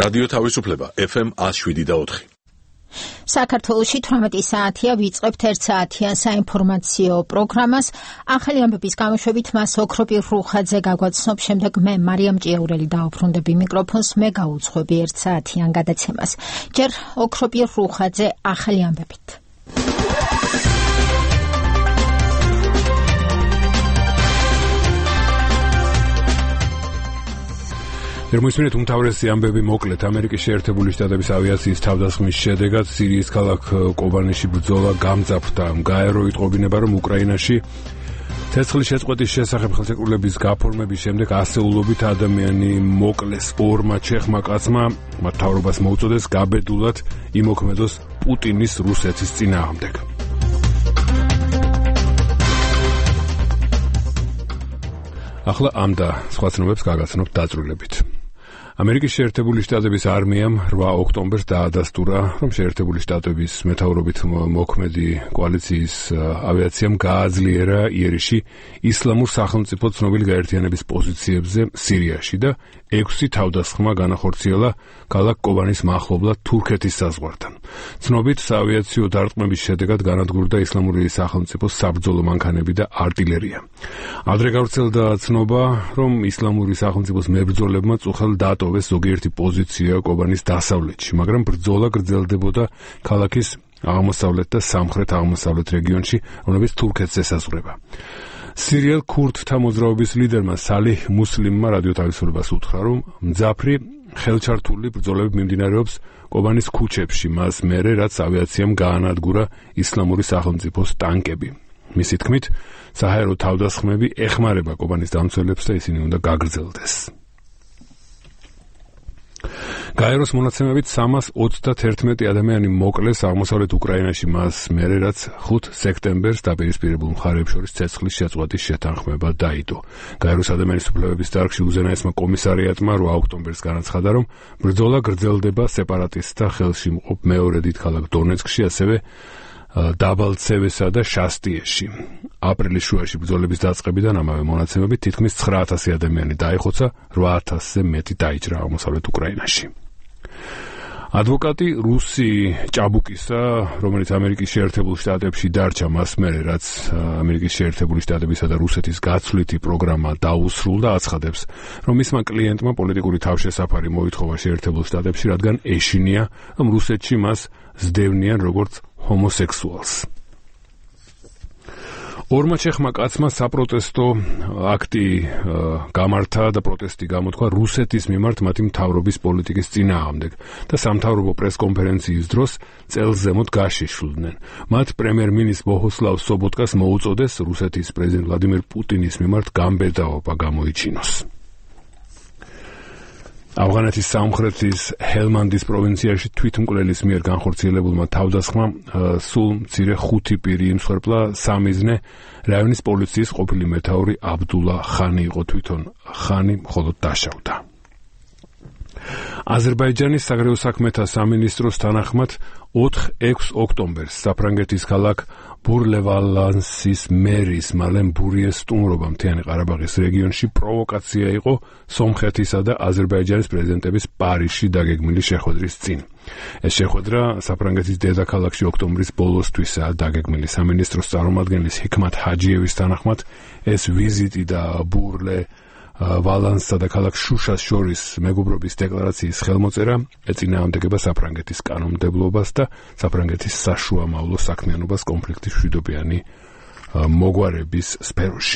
რადიო თავისუფლება FM 107.4. საქართველოში 18 საათია ვიწყებთ 1 საათიან საინფორმაციო პროგრამას. ახალი ამბების გამოშვებით მას ოქროპირ რუხაძე გაგვაცნობ, შემდეგ მე მარიამ ჭიაურელი დაუბრუნდები მიკროფონს, მე გაუძღვები 1 საათიან გადაცემას. ჯერ ოქროპირ რუხაძე ახალი ამბებით. Ერმოისმინეთ უმთავრესი ამბები მოკლედ. ამერიკის შეერთებული შტატების ავიაციის თავდასხმის შედეგად სირიის ქალაქ კობანეში ბრძოლა გამძაფრდა. გაერო იტყობინება, რომ უკრაინაში ცეცხლის შეწყვეტის შესახებ ხელშეკრულების გაფორმების შემდეგ ასეულობით ადამიანი მოკლეს. ორმა ჩეხმა კაცმა მათ მთავრობას მოუწოდეს გაბედულად იმოქმედოს პუტინის რუსეთის წინააღმდეგ. ახლა ამ და სხვა ცნობებს გაგაცნობთ დაწვრილებით. ამერიკის შეერთებული შტატების არმიამ 8 ოქტომბერს დაადასტურა, რომ შეერთებული შტატების მეთაურობით მოქმედი კოალიციის ავიაციამ გააძლიერა იერიში ისლამურ სახელმწიფო ცნობილი გაერთიანების პოზიციებზე სირიაში და 6 თავდასხმა განახორციელა ქალაქ კობანის მახლობლად თურქეთის საზღვართან. ცნობით, საავიაციო დარტყმების შედეგად განადგურდა ისლამური სახელმწიფოს საბრძოლო მანქანები და артиლერია. ადრე გავრცელდა ცნობა, რომ ისლამური სახელმწიფოს მებრძოლებმა წუხელ დატოვეს ზოგიერთი პოზიცია კობანის დასავლეთში, მაგრამ ბრძოლა გრძელდებოდა ქალაქის აღმოსავლეთ და სამხრეთ-აღმოსავლეთ რეგიონში, რომლებიც თურქეთს ესაზღვრება. სირიელ ქურდთა მოძრაობის ლიდერმა სალih მუსლიმმა რადიო თავისუფლებას უთხრა, რომ მძაფრი ხელჩართული ბრძოლები მიმდინარეობს კობანის ქუჩებში, მას მერე რაც ავიაციამ გაანადგურა ისლამური სახელმწიფოს ტანკები. მისი თქმით, საჰაერო თავდასხმები ეხმარება კობანის დამცველებს და ისინი უნდა გაგრძელდეს. გაეროს მონაცემებით 331 ადამიანი მოკლეს აღმოსავლეთ უკრაინაში, მას მერე რაც 5 სექტემბერს დაპირისპირებულ მხარეებს შორის ცეცხლის შეწყვეტის შეთანხმება დაიდო. გაეროს ადამიანის უფლებების დარგში უზენაესმა კომისარიატმა 8 ოქტომბერს განაცხადა, რომ ბრძოლა გრძელდება სეპარატისტთა ხელში მყოფ მეორე დიდ ქალაქ დონეცკში, ასევე დაბალცევესა და შასტიეში. აპრილის შუაში ბრძოლების დაწყებიდან ამავე მონაცემებით თითქმის 9000 ადამიანი დაიხოცა, 8000-ზე მეტი დაიჭრა აღმოსავლეთ უკრაინაში. ადვოკატი რუსი ჭაბუკისა, რომელიც ამერიკის შეერთებულ შტატებში დარჩა მას მერე, რაც ამერიკის შეერთებული შტატებისა და რუსეთის გაცვლითი პროგრამა დაუსრულდა, აცხადებს, რომ მისმა კლიენტმა პოლიტიკური თავშესაფარი მოითხოვა შეერთებულ შტატებში, რადგან ეშინია, რომ რუსეთში მას ზდევნიან როგორც ჰომოსექსუალს. ორმა ჩეხმა კაცმა საპროტესტო აქტი გამართა და პროტესტი გამოთქვა რუსეთის მიმართ მათი მთავრობის პოლიტიკის წინააღმდეგ და სამთავრობო პრესკონფერენციის დროს წელს ზემოთ გაშიშვლდნენ. მათ პრემიერ-მინისტრ ბოჰუსლავ სობოტკას მოუწოდეს რუსეთის პრეზიდენტ ვლადიმირ პუტინის მიმართ გამბედაობა გამოიჩინოს. ავღანეთის სამხრეთის ჰელმანდის პროვინციაში თვითმკვლელის მიერ განხორციელებულმა თავდასხმამ სულ მცირე 5 პირი იმსხვერპლა. სამიზნე რაიონის პოლიციის ყოფილი მეთაური აბდულა ხანი იყო, თვითონ ხანი მხოლოდ დაშავდა. აზერბაიჯანის საგარეო საქმეთა სამინისტროს თანახმად 4-6 ოქტომბერს საფრანგეთის ქალაქ ბურლევალანსის მერის მალენ ბურიეს სტუმრობა მთიანი ყარაბაღის რეგიონში პროვოკაცია იყო სომხეთისა და აზერბაიჯანის პრეზიდენტების პარიზში დაგეგმილი შეხვედრის წინ. ეს შეხვედრა საფრანგეთის დედაქალაქში ოქტომბრის ბოლოსთვისაა დაგეგმილი. სამინისტროს წარმომადგენლის ჰიქმათ ჰაჯიევის თანახმად ეს ვიზიტი და ვალანსსა და ქალაქ შუშას შორის მეგობრობის დეკლარაციის ხელმოწერა ეწინააღმდეგება საფრანგეთის კანონმდებლობას და საფრანგეთის საშუამავლო საქმიანობას კონფლიქტის მშვიდობიანი მოგვარების სფეროში.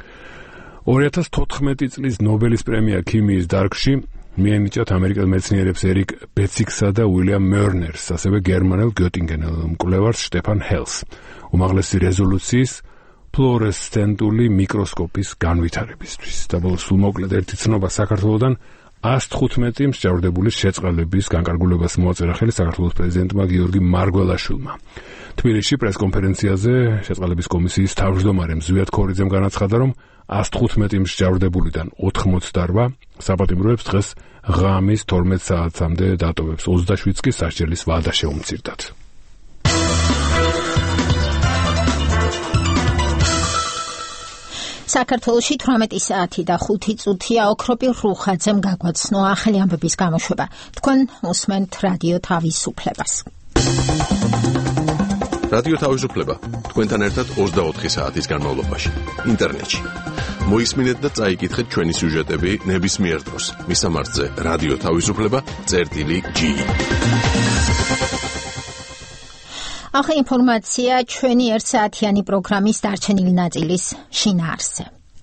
2014 წლის ნობელის პრემია ქიმიის დარგში მიენიჭათ ამერიკელ მეცნიერებს ერიკ ბეციქსა და უილიამ მერნერს, ასევე გერმანელ გიოტინგენელ მკვლევარს შტეფან ჰელს, უმაღლესი რეზოლუციის ფლუორესცენტული მიკროსკოპის განვითარებისთვის. და ბოლოს სულ მოკლედ ერთი ცნობა საქართველოდან 115 მსჯავრდებული შეწყალების განკარგულებას მოაწერა ხელი საქართველოს პრეზიდენტმა გიორგი მარგველაშვილმა. თბილისში პრესკონფერენციაზე შეწყალების კომისიის თავმჯდომარე მზვიად ქორიძემ განაცხადა, რომ 115 მსჯავრდებულიდან 88 საპატიმროებს დღეს ღამის 12 საათამდე დატოვებს, 27 კი სასჯელის ვადა შეუმცირდათ. საქართველოში 18 საათი და 5 წუთია ოქროპირ რუხაძემ გაგვაცნო ახალი ამბების გამოშვება. თქვენ უსმენთ რადიო თავისუფლებას. რადიო თავისუფლება თქვენთან ერთად 24 საათის განმავლობაში ინტერნეტში. მოისმინეთ და წაიკითხეთ ჩვენი სიუჟეტები ნებისმიერ დროს. მისამართზე რადიო თავისუფლება.gi. ახალი ინფორმაცია ჩვენი 1 საათიანი პროგრამის დარჩენილი ნაწილის შინაარსზე.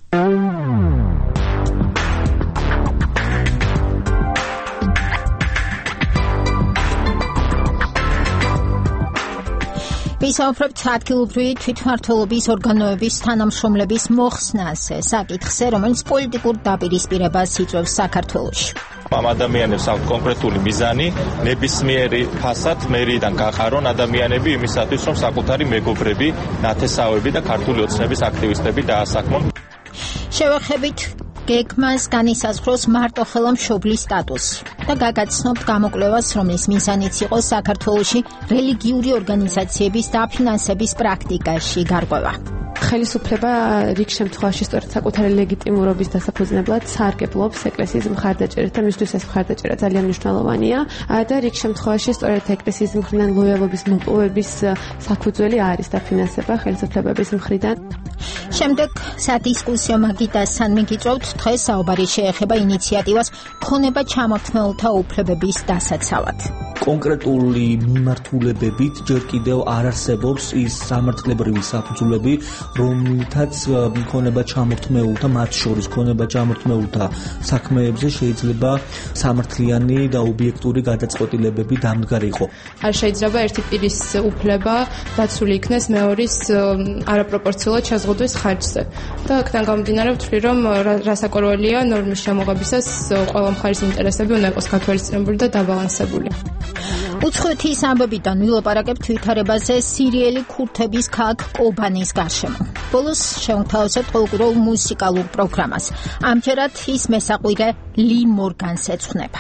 ვისაუბრებთ ადგილობრივი თვითმმართველობის ორგანოების თანამშრომლების მოხსნაზე, საკითხზე, რომელიც პოლიტიკურ დაპირისპირებას იწვევს საქართველოში. ამ ადამიანებს აქვს კონკრეტული მიზანი, ნებისმიერი ფასად მერიდან გაყარონ ადამიანები იმისათვის, რომ საკუთარი მეგობრები, ნათესავები და ქართული ოცნების აქტივისტები დაასაქმონ. შევეხებით გეგმას განისაზღვროს მარტოხელა მშობლის სტატუსი და გაგაცნობთ გამოკვლევას, რომლის მიზანიც იყო საქართველოში რელიგიური ორგანიზაციების დაფინანსების პრაქტიკაში გარკვევა. ხელისუფლება რიგ შემთხვევაში სწორედ საკუთარი ლეგიტიმურობის დასაფუძნებლად სარგებლობს ეკლესიის მხარდაჭერით და მისთვის ეს მხარდაჭერა ძალიან მნიშვნელოვანია და რიგ შემთხვევაში სწორედ ეკლესიის მხრიდან ლოიალობის მოპოვების საფუძველი არის დაფინანსება ხელისუფლების მხრიდან. შემდეგ სადისკუსიო მაგიდასთან მიგიწევთ, დღეს საუბარი შეეხება ინიციატივას ქონება ჩამორთმეულთა უფლებების დასაცავად. კონკრეტული მიმართულებებით ჯერ კიდევ არ არსებობს ის სამართლებრივი საფუძვლები, რომლითაც ქონება ჩამორთმეულთა, მათ შორის ქონება ჩამორთმეულთა საქმეებზე შეიძლება სამართლიანი და ობიექტური გადაწყვეტილებები დამდგარიყო. არ შეიძლება ერთი პირის უფლება დაცული იქნეს მეორის არაპროპორციულად შეზღუდვის ხარჯზე. და აქედან გამომდინარე ვთვლი, რომ რასაკვირველია ნორმის შემოღებისას ყველა მხარის ინტერესები უნდა იყოს გათვალისწინებული და დაბალანსებული. უცხოეთის ამბებიდან ვილაპარაკებთ ვითარებაზე სირიელი ქურთების ქალაქ კობანის გარშემო. ბოლოს შევთავაზეთ ყოველკვირეულ მუსიკალურ პროგრამას. ამჯერად ის მესაყვირე ლი მორგანს ეძღვნება.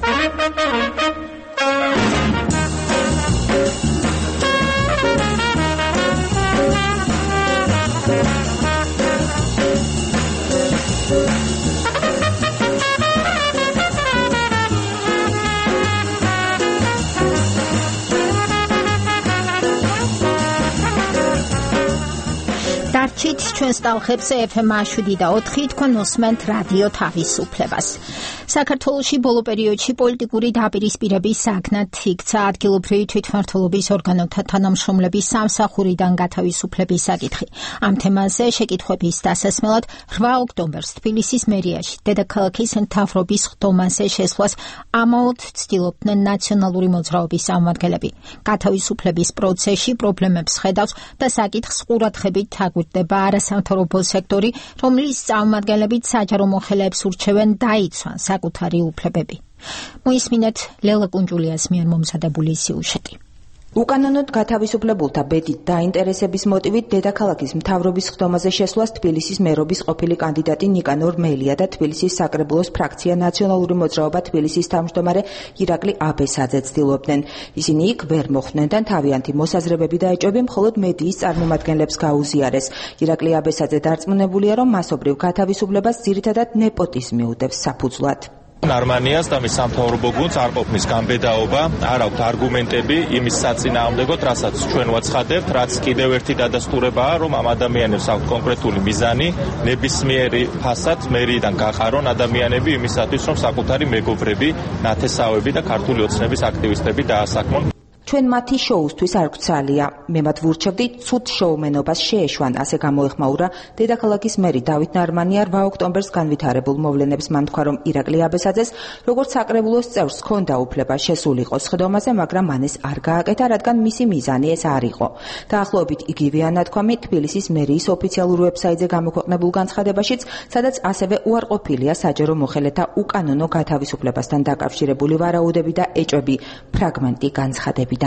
დარჩით ჩვენს ტალღებზე FM 7.4 თქვენ უსმენთ რადიო თავისუფლებას. საქართველოში ბოლო პერიოდში პოლიტიკური დაპირისპირების საგნად იქცა ადგილობრივი თვითმმართველობის ორგანოთა თანამშრომლების სამსახურიდან გათავისუფლების საკითხი. ამ თემაზე შეკითხვების დასასმელად 8 ოქტომბერს თბილისის მერიაში დედაქალაქის მთავრობის ხდომაზე შესვლას ამაოდ ცდილობდნენ ნაციონალური მოძრაობის წარმომადგენლები. გათავისუფლების პროცესში პრობლემებს ხედავს და საკითხს ყურადღებით აგვირდება არასამთავრობო სექტორი, რომლის წარმომადგენლებით საჯარო მოხელეებს ურჩევენ დაიცვან საკუთარი უფლებები. მოისმინეთ ლელა კუნჯულიას მიერ მომზადებული სიუჟეტი. უკანონოდ გათავისუფლებულთა ბედით დაინტერესების მოტივით დედაქალაქის მთავრობის ხდომაზე შესვლას თბილისის მერობის ყოფილი კანდიდატი ნიკანორ მელია და თბილისის საკრებულოს ფრაქცია ნაციონალური მოძრაობა თბილისის თავმჯდომარე ირაკლი აბესაძე ცდილობდნენ. ისინი იქ ვერ მოხვდნენ და თავიანთი მოსაზრებები და ეჭვები მხოლოდ მედიის წარმომადგენლებს გაუზიარეს. ირაკლი აბესაძე დარწმუნებულია, რომ მასობრივ გათავისუფლებას ძირითადად ნეპოტიზმი უდევს საფუძვლად. არმანიას და მის სამთავრობო გუნდს არ ყოფნის გამბედაობა, არ აქვთ არგუმენტები იმის საწინააღმდეგოდ, რასაც ჩვენ ვაცხადებთ, რაც კიდევ ერთი დადასტურებაა, რომ ამ ადამიანებს აქვს კონკრეტული მიზანი, ნებისმიერი ფასად მერიდან გაყარონ ადამიანები იმისათვის, რომ საკუთარი მეგობრები, ნათესავები და ქართული ოცნების აქტივისტები დაასაქმონ. ჩვენ მათი შოუსთვის არ გვცალია. მე მათ ვურჩევდი ცუდ შოუმენობას შეეშვან, ასე გამოეხმაურა დედაქალაქის მერი დავით ნარმანია 8 ოქტომბერს განვითარებულ მოვლენებს მან თქვა, რომ ირაკლი აბესაძეს როგორც საკრებულოს წევრს ჰქონდა უფლება შესულიყო სხდომაზე, მაგრამ მან ეს არ გააკეთა, რადგან მისი მიზანი ეს არ იყო. დაახლოებით იგივეა ნათქვამი თბილისის მერიის ოფიციალურ ვებსაიტზე გამოქვეყნებულ განცხადებაშიც, სადაც ასევე უარყოფილია საჯარო მოხელეთა უკანონო გათავისუფლებასთან დაკავშირებული ვარაუდები და ეჭვები. ფრაგმენტი განცხადებიდან.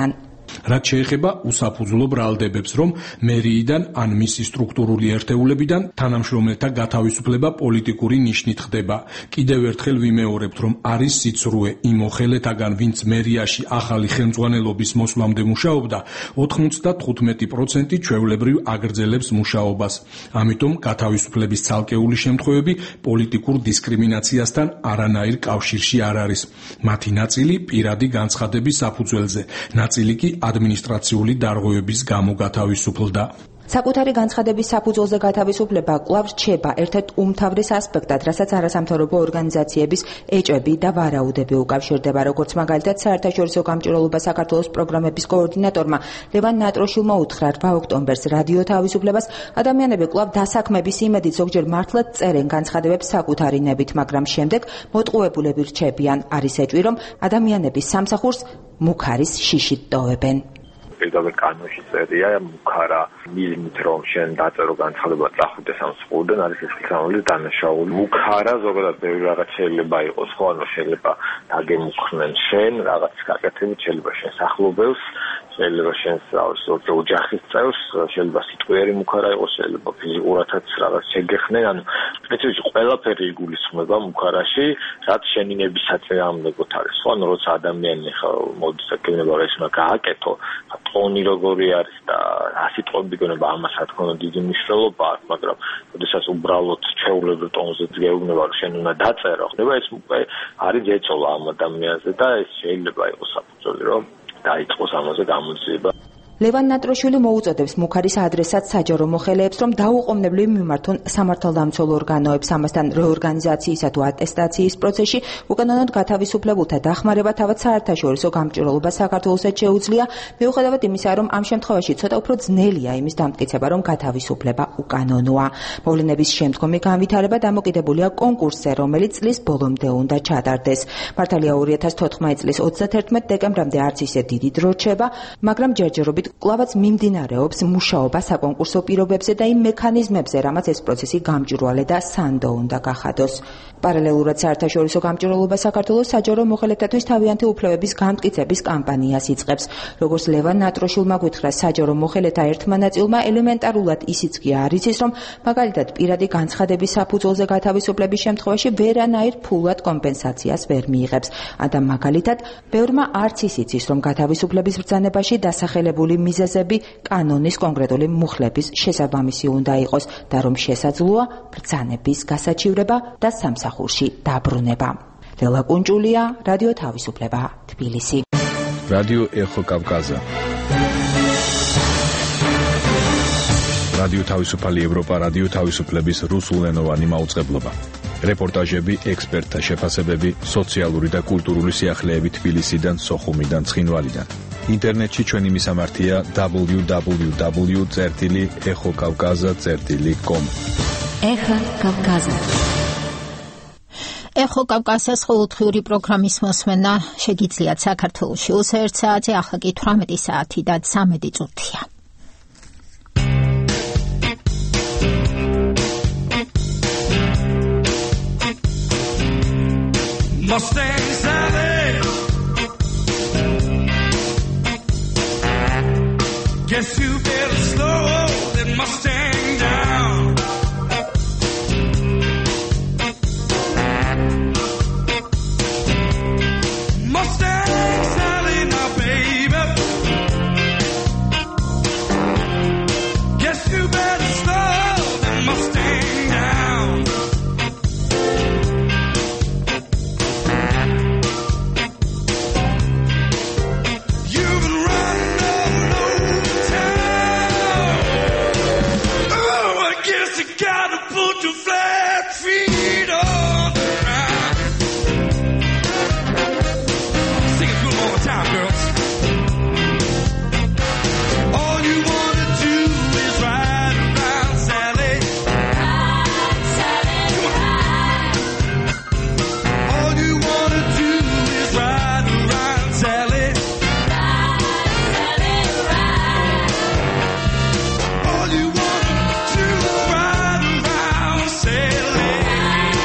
რაც შეეხება უსაფუძვლო ბრალდებებს, რომ მერიიდან ან მისი სტრუქტურული ერთეულებიდან თანამშრომელთა გათავისუფლება პოლიტიკური ნიშნით ხდება. კიდევ ერთხელ ვიმეორებთ, რომ არის სიცრუე იმ მოხელეთაგან, ვინც მერიაში ახალი ხელმძღვანელობის მოსვლამდე მუშაობდა, 95% ჩვეულებრივ აგრძელებს მუშაობას. ამიტომ გათავისუფლების ცალკეული შემთხვევები პოლიტიკურ დისკრიმინაციასთან არანაირ კავშირში არ არის. მათი ნაწილი პირადი განცხადების საფუძველზე, ნაწილი კი ადმინისტრაციული დარღვევების გამო გათავისუფლდა. საკუთარი განცხადების საფუძველზე გათავისუფლება კვლავ რჩება ერთ-ერთ უმთავრეს ასპექტად, რასაც არასამთავრობო ორგანიზაციების ეჭვები და ვარაუდები უკავშირდება, როგორც მაგალითად საერთაშორისო გამჭვირვალობა საქართველოს პროგრამების კოორდინატორმა ლევან ნატროშილმა უთხრა 8 ოქტომბერს რადიო თავისუფლებას, ადამიანები კვლავ დასაქმების იმედით ზოგჯერ მართლაც წერენ განცხადებებს საკუთარი ნებით, მაგრამ შემდეგ მოტყუებულები რჩებიან. არის ეჭვი, რომ ადამიანები სამსახურს მუქარის შიშით ტოვებენ. პირდაპირ კანონში წერია მუქარა მიზნით რომ შენ დაწერო განცხადება წახვიდეს ამ სკოლიდან არის ეს ხელმძღვანელი დანაშაული. მუქარა ზოგადად ბევრი რაღაც შეიძლება იყოს, ხო, ანუ შეიძლება დაგემუქრნენ შენ რაღაც გაკეთებით, შეიძლება შენ სახლობელს, შეიძლება შენ ოჯახის წევრს, შეიძლება სიტყვიერი მუქარა იყოს, შეიძლება ფიზიკურადაც რაღაც შეგეხნენ, ანუ სპეციალურად ყველაფერი იგულისხმება მუქარაში, რაც შენი ნების საწინააღმდეგოდ არის. ხო, ანუ როცა ადამიანი ხა მოდის აკეთება ეს უნდა გააკეთო, ტონი როგორი არის და სიტყვები გონება ამას რა თქმა უნდა დიდი მნიშვნელობა აქვს, მაგრამ როდესაც უბრალოდ ჩვეულებრივ ტონზე გეუბნება რომ შენ უნდა დაწერო, ხდება ეს არის ეწოლა ამ ადამიანზე და ეს შეიძლება იყოს საფუძველი რომ დაიწყოს ამაზე გამოძიება. ლევან ნატროშვილი მოუწოდებს მუქარის ადრესად საჯარო მოხელეებს, რომ დაუყოვნებლივ მიმართონ სამართალდამცველ ორგანოებს, ამასთან რეორგანიზაციისა თუ ატესტაციის პროცესში უკანონოდ გათავისუფლებულთა დახმარება თავად საერთაშორისო გამჭვირვალობა საქართველოსაც შეუძლია, მიუხედავად იმისა, რომ ამ შემთხვევაში ცოტა უფრო ძნელია იმის დამტკიცება, რომ გათავისუფლება უკანონოა. მოვლენების შემდგომი განვითარება დამოკიდებულია კონკურსზე, რომელიც წლის ბოლომდე უნდა ჩატარდეს. მართალია 2014 წლის 31 დეკემბრამდე არც ისე დიდი დრო რჩება, მაგრამ ჯერჯერობით კვლავაც მიმდინარეობს მუშაობა საკონკურსო პირობებზე და იმ მექანიზმებზე, რამაც ეს პროცესი გამჭვირვალე და სანდო უნდა გახადოს. პარალელურად საერთაშორისო გამჭვირვალობა საქართველოს საჯარო მოხელეთათვის თავიანთი უფლებების გამტკიცების კამპანიას იწყებს. როგორც ლევან ნატროშილმა გითხრა, საჯარო მოხელეთა ერთმა ნაწილმა ელემენტარულად ისიც კი არ იცის, რომ მაგალითად პირადი განცხადების საფუძველზე გათავისუფლების შემთხვევაში ვერანაირ ფულად კომპენსაციას ვერ მიიღებს. და მაგალითად, ბევრმა არც ის იცის, რომ გათავისუფლების ბრძანებაში დასახელებული მიზეზები კანონის კონკრეტული მუხლების შესაბამისი უნდა იყოს და რომ შესაძლოა ბრძანების გასაჩივრება და სამსახურში დაბრუნება. ლელა კუნჭულია, რადიო თავისუფლება, თბილისი. რადიო ეხო კავკაზა. რადიო თავისუფალი ევროპა, რადიო თავისუფლების რუსულენოვანი მაუწყებლობა. რეპორტაჟები, ექსპერტთა შეფასებები, სოციალური და კულტურული სიახლეები თბილისიდან, სოხუმიდან, ცხინვალიდან. ინტერნეტში ჩვენი მისამართია www.exokavkaza.com. ეხო კავკაზა. ეხო კავკაზას ყოველდღიური პროგრამის მოსმენა შეგიძლიათ საქართველოში 21 საათზე, ახლა კი 18 საათი და 13 წუთია. Mustang Sally, guess you better slow that Mustang down. Mustang Sally, now baby, guess you better slow that Mustang down. All you wanna do is ride around, Sally.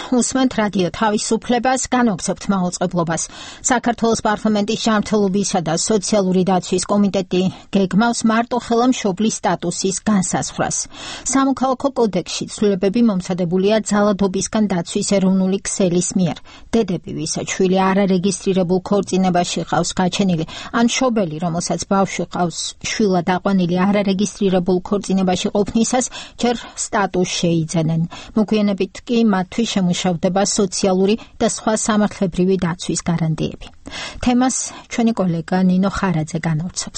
უსმენთ რადიო თავისუფლებას, განვაგრძობთ მაუწყებლობას. საქართველოს პარლამენტის ჯანმრთელობისა და სოციალური დაცვის კომიტეტი გეგმავს მარტოხელა მშობლის სტატუსის განსაზღვრას. სამოქალაქო კოდექსში ცვლილებები მომზადებულია ძალადობისგან დაცვის ეროვნული ქსელის მიერ. დედები, ვისაც შვილი არარეგისტრირებულ ქორწინებაში ყავს გაჩენილი, ან მშობელი, რომელსაც ბავშვი ყავს შვილად აყვანილი არარეგისტრირებულ ქორწინებაში ყოფნისას, ჯერ სტატუსს შეიძენენ. მოგვიანებით კი მათთვის შემუშავდება სოციალური და სხვა სამართლებრივი დაცვის გარანტიები. თემას ჩვენი კოლეგა ნინო ხარაძე განავრცობს.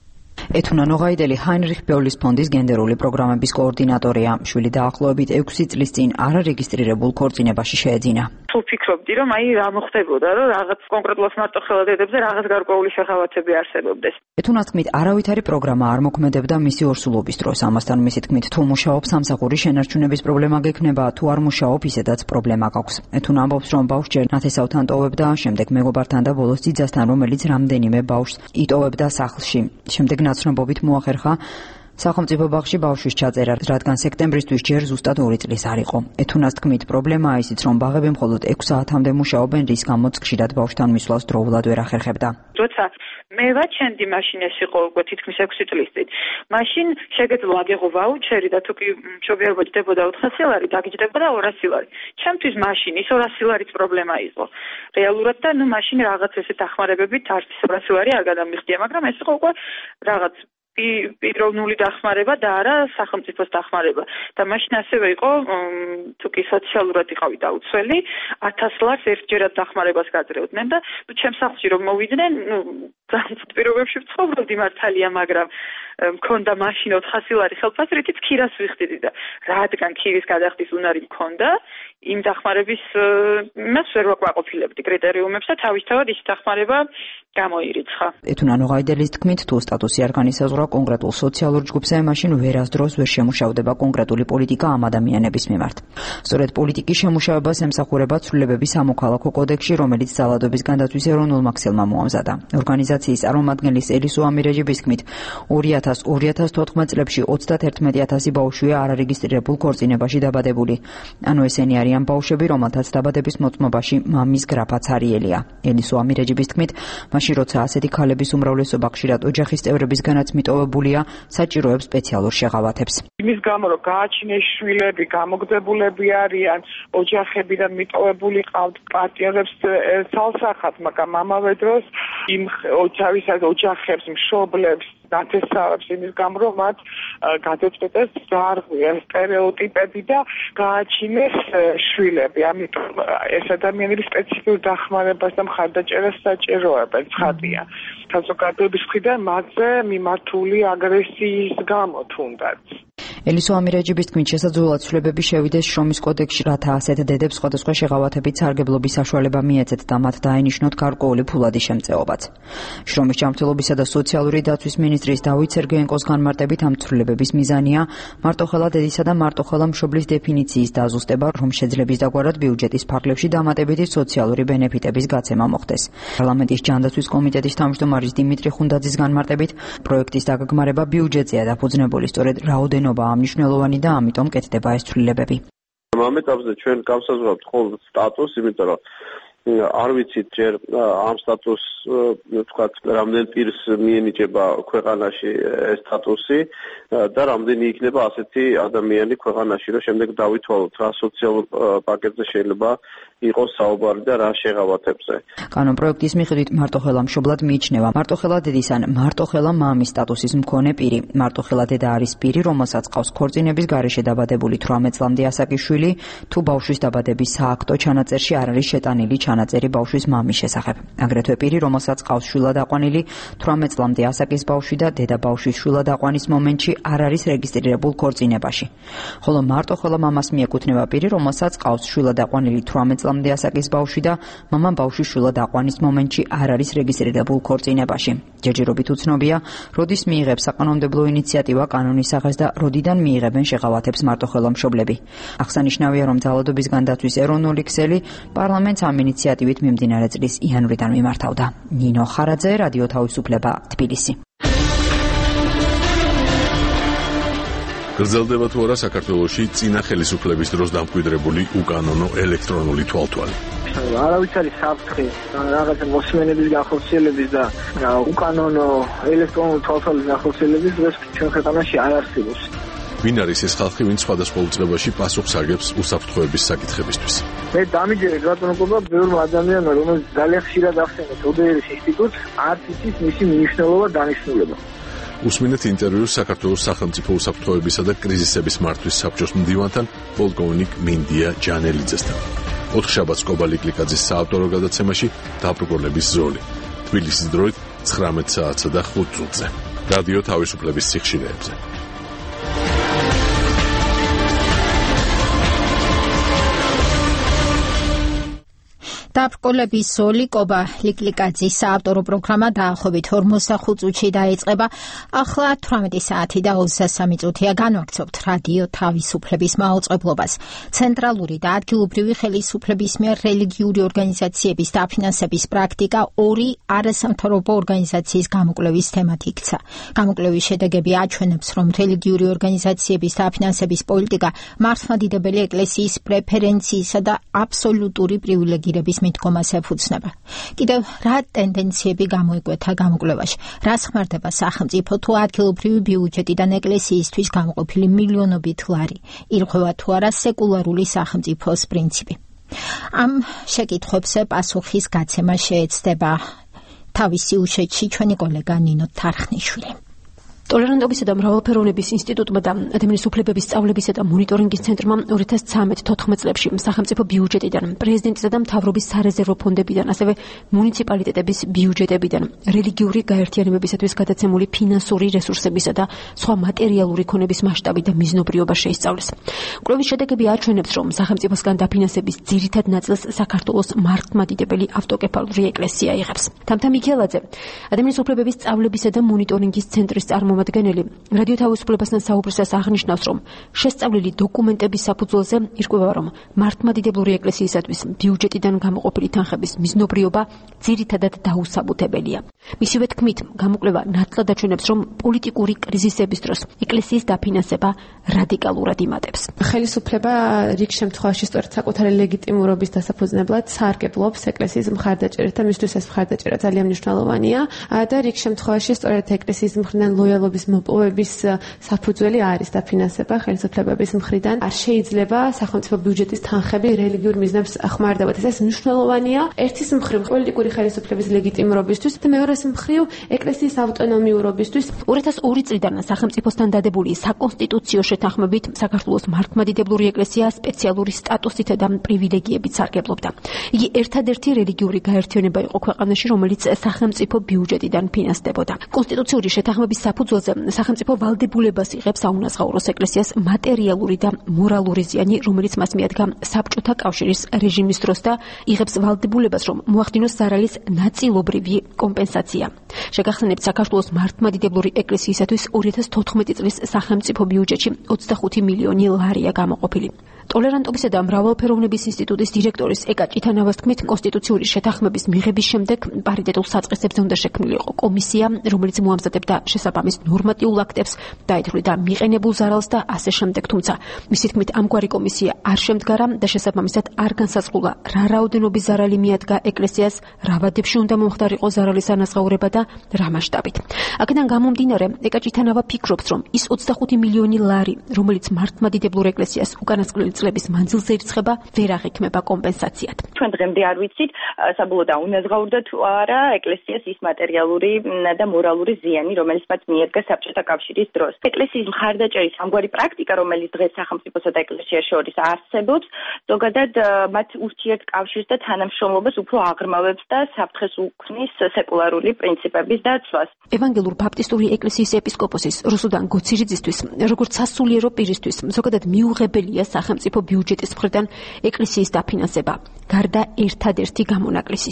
ეთუნა ნოღაიდელი ჰაინრიხ ბეულის ფონდის გენდერული პროგრამების კოორდინატორია. შვილი დაახლოებით 6 წლის წინ არარეგისტრირებულ ქორწინებაში შეეძინა. თუ ფიქრობდი, რომ რა მოხდებოდა, რომ რაღაც კონკრეტულად მარტოხელა დედებზე რაღაც გარკვეული შეღავათები არსებობდეს. ეთუნას თქმით, არავითარი პროგრამა არ მოქმედებდა მისი ორსულობის დროს. ამასთან მისი თქმით, თუ მუშაობს სამსახურის შენარჩუნების პრობლემა გექნება, თუ არ მუშაობ, ისედაც პრობლემა გაქვს. ეთუნა ამბობს, რომ ბავშვს ჯერ ნათესავთან ტოვებდა, შემდეგ მეგობართან და ბოლოს ძიძასთან, რომელიც რამდენიმე ბავშვს იტოვებდა სახლში. შემდეგ ნაცნობობით მოახერხა სახელმწიფო ბაღში ბავშვის ჩაწერა, რადგან სექტემბრისთვის ჯერ ზუსტად 2 წლის არ იყო. ეთუნას თქმით, პრობლემაა ისიც, რომ ბაღები მხოლოდ 6 საათამდე მუშაობენ, რის გამოც ხშირად ბავშვთან მისვლას დროულად ვერ ახერხებდა. როცა მე ვაჩენდი მაშინ ეს იყო უკვე თითქმის 6 წლის წინ. მაშინ შეგეძლო აგეღო ვაუჩერი და თუ კი მშობიარობა ჯდებოდა 400 ლარი, დაგიჯდებოდა 200 ლარი. ჩემთვის მაშინ ის 200 ლარიც პრობლემა იყო. რეალურად და მაშინ რაღაც ესეთ დახმარებებით არც 200 ლარი არ გადამიხდია, მაგრამ ეს იყო უკვე რაღაც პიროვნული დახმარება და არა სახელმწიფოს დახმარება. და მაშინ ასევე იყო თუ კი სოციალურად იყავი დაუცველი, 1000 ლარს ერთჯერად დახმარებას გაძლევდნენ და ჩემს სახლში რომ მოვიდნენ, ძალიან პირობებში ვცხოვრობდი მართალია, მაგრამ მქონდა მაშინ 400 ლარი ხელფასი, რითიც ქირას ვიხდიდი და რადგან ქირის გადახდის უნარი მქონდა, იმ დახმარების მას ვერ ვაკმაყოფილებდი კრიტერიუმებს და თავისთავად ის დახმარება გამოირიცხა. ეთუნა ნოღაიდელის თქმით, თუ სტატუსი არ განისაზღვრა კონკრეტულ სოციალურ ჯგუფს, მაშინ ვერასდროს ვერ შემუშავდება კონკრეტული პოლიტიკა ამ ადამიანების მიმართ. სწორედ პოლიტიკის შემუშავებას ემსახურება ცვლილებები სამოქალაქო კოდექსში, რომელიც ძალადობის განდაცვის ეროვნულმა ქსელმა მოამზადა. ორგანიზაციის წარმომადგენლის ელისო ამირეჯიბის თქმით, 2000-2014 წლებში 31000 ბავშვია არარეგისტრირებულ ქორწინებაში დაბადებული. ანუ ესენი არიან ბავშვები, რომელთაც დაბადების მოწმობაში მამის გრაფაც არიელია. ელისო ამირეჯიბის თქმით, მაშინ როცა ასეთი ქალების უმრავლესობა ხშირად ოჯახის წევრებისგანაც მიტოვებულია, საჭიროებს სპეციალურ შეღავათებს. იმის გამო, რომ გააჩინეს შვილები, გამოგდებულები არიან, ოჯახებიდან მიტოვებული ყავთ, პარტნიორებს ცალსახად, მაგრამ ამავე დროს იმ ოჯახებს, მშობლებს ნათესავებს იმის გამო, რომ მათ გადაწყვეტეს დაარღვიეს სტერეოტიპები და გააჩინეს შვილები. ამიტომ ეს ადამიანები სპეციფიურ დახმარებას და მხარდაჭერას საჭიროებენ, ცხადია. საზოგადოების მხრიდან მათზე მიმართული აგრესიის გამო თუნდაც. ელისო ამირეჯიბის თქმით, შესაძლოა ცვლილებები შევიდეს შრომის კოდექსში, რათა ასეთ დედებს სხვადასხვა შეღავათებით სარგებლობის საშუალება მიეცეთ და მათ დაენიშნოთ გარკვეული ფულადი შემწეობაც. შრომის ჯანმრთელობისა და სოციალური დაცვის მინისტრის დავით სერგეენკოს განმარტებით ამ ცვლილებების მიზანია მარტოხელა დედისა და მარტოხელა მშობლის დეფინიციის დაზუსტება, რომ შეძლების დაგვარად ბიუჯეტის ფარგლებში დამატებითი სოციალური ბენეფიტების გაცემა მოხდეს. პარლამენტის ჯანდაცვის კომიტეტის თავმჯდომარის დიმიტრი ხუნდაძის განმარტებით, პროექტის დაგეგმარება ბიუჯეტზეა დაფუძნებული, სწორედ რაოდენობა მნიშვნელოვანი და ამიტომ კეთდება ეს ცვლილებები. ამ ეტაპზე ჩვენ გავსაზღვრავთ მხოლოდ სტატუსს, იმიტომ რომ არ ვიცით ჯერ ამ სტატუსს თქვათ რამდენ პირს მიენიჭება ქვეყანაში ეს სტატუსი და რამდენი იქნება ასეთი ადამიანი ქვეყანაში, რომ შემდეგ დავითვალოთ რა სოციალურ პაკეტზე შეიძლება იყოს საუბარი და რა შეღავათებზე. კანონპროექტის მიხედვით მარტოხელა მშობლად მიიჩნევა მარტოხელა დედის ან მარტოხელა მამის სტატუსის მქონე პირი. მარტოხელა დედა არის პირი, რომელსაც ყავს ქორწინების გარეშე დაბადებული 18 წლამდე ასაკის შვილი, თუ ბავშვის დაბადების სააქტო ჩანაწერში არ არის შეტანილი ჩანაწერი ბავშვის მამის შესახებ. აგრეთვე პირი, რომელსაც ყავს შვილად აყვანილი 18 წლამდე ასაკის ბავშვი და დედა ბავშვის შვილად აყვანის მომენტში არ არის რეგისტრირებულ ქორწინებაში. ხოლო მარტოხელა მამას მიეკუთვნება პირი, რომელსაც ყავს შვილად აყვანილი 18 წლამდე ასაკის ბავშვი და მამა ბავშვის შვილად აყვანის მომენტში არ არის რეგისტრირებულ ქორწინებაში. ჯერჯერობით უცნობია, როდის მიიღებს საკანონმდებლო ინიციატივა კანონის სახეს და როდიდან მიიღებენ შეღავათებს მარტოხელა მშობლები. აღსანიშნავია, რომ ძალადობისგან დაცვის ეროვნული ქსელი პარლამენტს ამ ინიციატივით მიმდინარე წლის იანვრიდან მიმართავდა. ნინო ხარაძე, რადიო თავისუფლება, თბილისი. გრძელდება თუ არა საქართველოში წინა ხელისუფლების დროს დამკვიდრებული უკანონო ელექტრონული თვალთვალი. არავის არის საფრთხე რაღაცა მოსმენების განხორციელების და უკანონო ელექტრონული თვალთვალის განხორციელების დროს ჩვენ ქვეყანაში არ არსებობს. ვინ არის ეს ხალხი, ვინც სხვადასხვა უწყებაში პასუხს აგებს უსაფრთხოების საკითხებისთვის? მე დამიჯერე რატომობა ბევრ ადამიანმა, რომელიც ძალიან ხშირად ახსენებს ოდერის ინსტიტუტს, არც იცის მისი მნიშვნელობა დანიშნულება. უსმინეთ ინტერვიუს საქართველოს სახელმწიფო უსაფრთხოებისა და კრიზისების მართვის საბჭოს მდივანთან პოლკოვნიკ მინდია ჯანელიძესთან. 4 შაბათს კობალიკლიკაძის საავტორო გადაცემაში დაბრკოლების ზოლი. თბილისის დროით 19 საათსა და 5 წუთზე. რადიო თავისუფლების სიხშირეებზე. დაბრკოლების ზოლი კობა ლიკლიკაძის საავტორო პროგრამა დაახლოებით 45 წუთში დაიწყება. ახლა 18 საათი და 23 წუთია განვაგრძობთ რადიო თავისუფლების მაუწყებლობას. ცენტრალური და ადგილობრივი ხელისუფლების მიერ რელიგიური ორგანიზაციების დაფინანსების პრაქტიკა 2 არასამთავრობო ორგანიზაციის გამოკვლევის თემად იქცა. გამოკვლევის შედეგები აჩვენებს, რომ რელიგიური ორგანიზაციების დაფინანსების პოლიტიკა მართლმადიდებელი ეკლესიის პრეფერენციისა და აბსოლუტური პრივილეგირების მიდგომას ეფუძნება. კიდევ რა ტენდენციები გამოიკვეთა გამოკვლევაში? რას ხმარდება სახელმწიფო თუ ადგილობრივი ბიუჯეტიდან ეკლესიისთვის გამოყოფილი მილიონობით ლარი? ირღვევა თუ არა სეკულარული სახელმწიფოს პრინციპი? ამ შეკითხვებზე პასუხის გაცემა შეეცდება თავის სიუჟეტში ჩვენი კოლეგა ნინო თარხნიშვილი. ტოლერანტობისა და მრავალფეროვნების ინსტიტუტმა და ადამიანის უფლებების სწავლებისა და მონიტორინგის ცენტრმა 2013-14 წლებში სახელმწიფო ბიუჯეტიდან, პრეზიდენტისა და მთავრობის სარეზერვო ფონდებიდან, ასევე მუნიციპალიტეტების ბიუჯეტებიდან რელიგიური გაერთიანებებისათვის გადაცემული ფინანსური რესურსებისა და სხვა მატერიალური ქონების მასშტაბი და მიზნობრიობა შეისწავლეს. კვლევის შედეგები აჩვენებს, რომ სახელმწიფოსგან დაფინანსების ძირითად ნაწილს საქართველოს მართლმადიდებელი ავტოკეფალური ეკლესია იღებს. თამთა მიქელაძე, ადამიანის უფლებების სწავლებისა და მონიტორინგის ცენტრის წარმომადგენელი, რადიო თავისუფლებასთან საუბრისას აღნიშნავს, რომ შესწავლილი დოკუმენტების საფუძველზე ირკვევა, რომ მართლმადიდებლური ეკლესიისათვის ბიუჯეტიდან გამოყოფილი თანხების მიზნობრიობა ძირითადად დაუსაბუთებელია. მისივე თქმით, გამოკვლევა ნათლად აჩვენებს, რომ პოლიტიკური კრიზისების დროს ეკლესიის დაფინანსება რადიკალურად იმატებს. ხელისუფლება რიგ შემთხვევაში სწორედ საკუთარი ლეგიტიმურობის დასაფუძნებლად სარგებლობს ეკლესიის მხარდაჭერით და მისთვის ეს მხარდაჭერა ძალიან მნიშვნელოვანია და რიგ შემთხვევაში სწორედ ეკლესიის მხრიდან ლოიალობის მოპოვების საფუძველი არის დაფინანსება ხელისუფლებების მხრიდან. არ შეიძლება სახელმწიფო ბიუჯეტის თანხები რელიგიურ მიზნებს ხმარდებათ. ეს მნიშვნელოვანია ერთის მხრივ პოლიტიკური ხელისუფლების ლეგიტიმურობისთვის და მეორეს მხრივ ეკლესიის ავტონომიურობისთვის. 2002 წლიდან სახელმწიფოსთან დადებული საკონსტიტუციო შეთანხმებით საქართველოს მართლმადიდებლური ეკლესია სპეციალური სტატუსით და პრივილეგიებით სარგებლობდა. იგი ერთადერთი რელიგიური გაერთიანება იყო ქვეყანაში, რომელიც სახელმწიფო ბიუჯეტიდან ფინანსდებოდა. კონსტიტუციური შეთანხმების საფუძველზე სახელმწიფო ვალდებულებას იღებს აუნაზღაუროს ეკლესიას მატერიალური და მორალური ზიანი, რომელიც მას მიადგა საბჭოთა კავშირის რეჟიმის დროს და იღებს ვალდებულებას, რომ მოახდინოს ზარალის ნაწილობრივი კომპენსაცია. შეგახსენებთ, საქართველოს მართლმადიდებლური ეკლესიისათვის 2014 წლის სახელმწიფო ბიუჯეტში 25 მილიონი ლარია გამოყოფილი. ტოლერანტობისა და მრავალფეროვნების ინსტიტუტის დირექტორის ეკა ჭითანავას თქმით, კონსტიტუციური შეთანხმების მიღების შემდეგ პარიტეტულ საწყისებზე უნდა შექმნილი იყო კომისია, რომელიც მოამზადებდა შესაბამის ნორმატიულ აქტებს, დაეთვლიდა მიყენებულ ზარალს და ასე შემდეგ. თუმცა, მისი თქმით, ამგვარი კომისია არ შემდგარა და შესაბამისად არ განსაზღვრულა, რა რაოდენობის ზარალი მიადგა ეკლესიას, რა ვადებში უნდა მომხდარიყო ზარალის ანაზღაურება და რა მასშტაბით. აქედან გამომდინარე, ეკა ჭითანავა ფიქრობს, რომ ის 25 მილიონი ლარი, რომელიც მართლმადიდებლურ ეკლესიას უკანასკნელი წლების მანძილზე ირცხება, ვერ აღიქმება კომპენსაციად. ჩვენ დღემდე არ ვიცით, საბოლოოდ აუნაზღაურდა თუ არა ეკლესიას ის მატერიალური და მორალური ზიანი, რომელიც მათ მიედგა საბჭოთა კავშირის დროს. ეკლესიის მხარდაჭერის ამგვარი პრაქტიკა, რომელიც დღეს სახელმწიფოსა და ეკლესიას შორის არსებობს, ზოგადად მათ ურთიერთკავშირს და თანამშრომლობას უფრო აღრმავებს და საფრთხეს უქმნის სეკულარული პრინციპების დაცვას. ევანგელურ ბაპტისტური ეკლესიის ეპისკოპოსის რუსუდან გოცირიძისთვის, როგორც სასულიერო პირისთვის, ზოგადად მიუღებელია სახელმწიფო ბიუჯეტის მხრიდან ეკლესიის დაფინანსება, გარდა ერთადერთი გამონაკლისისა.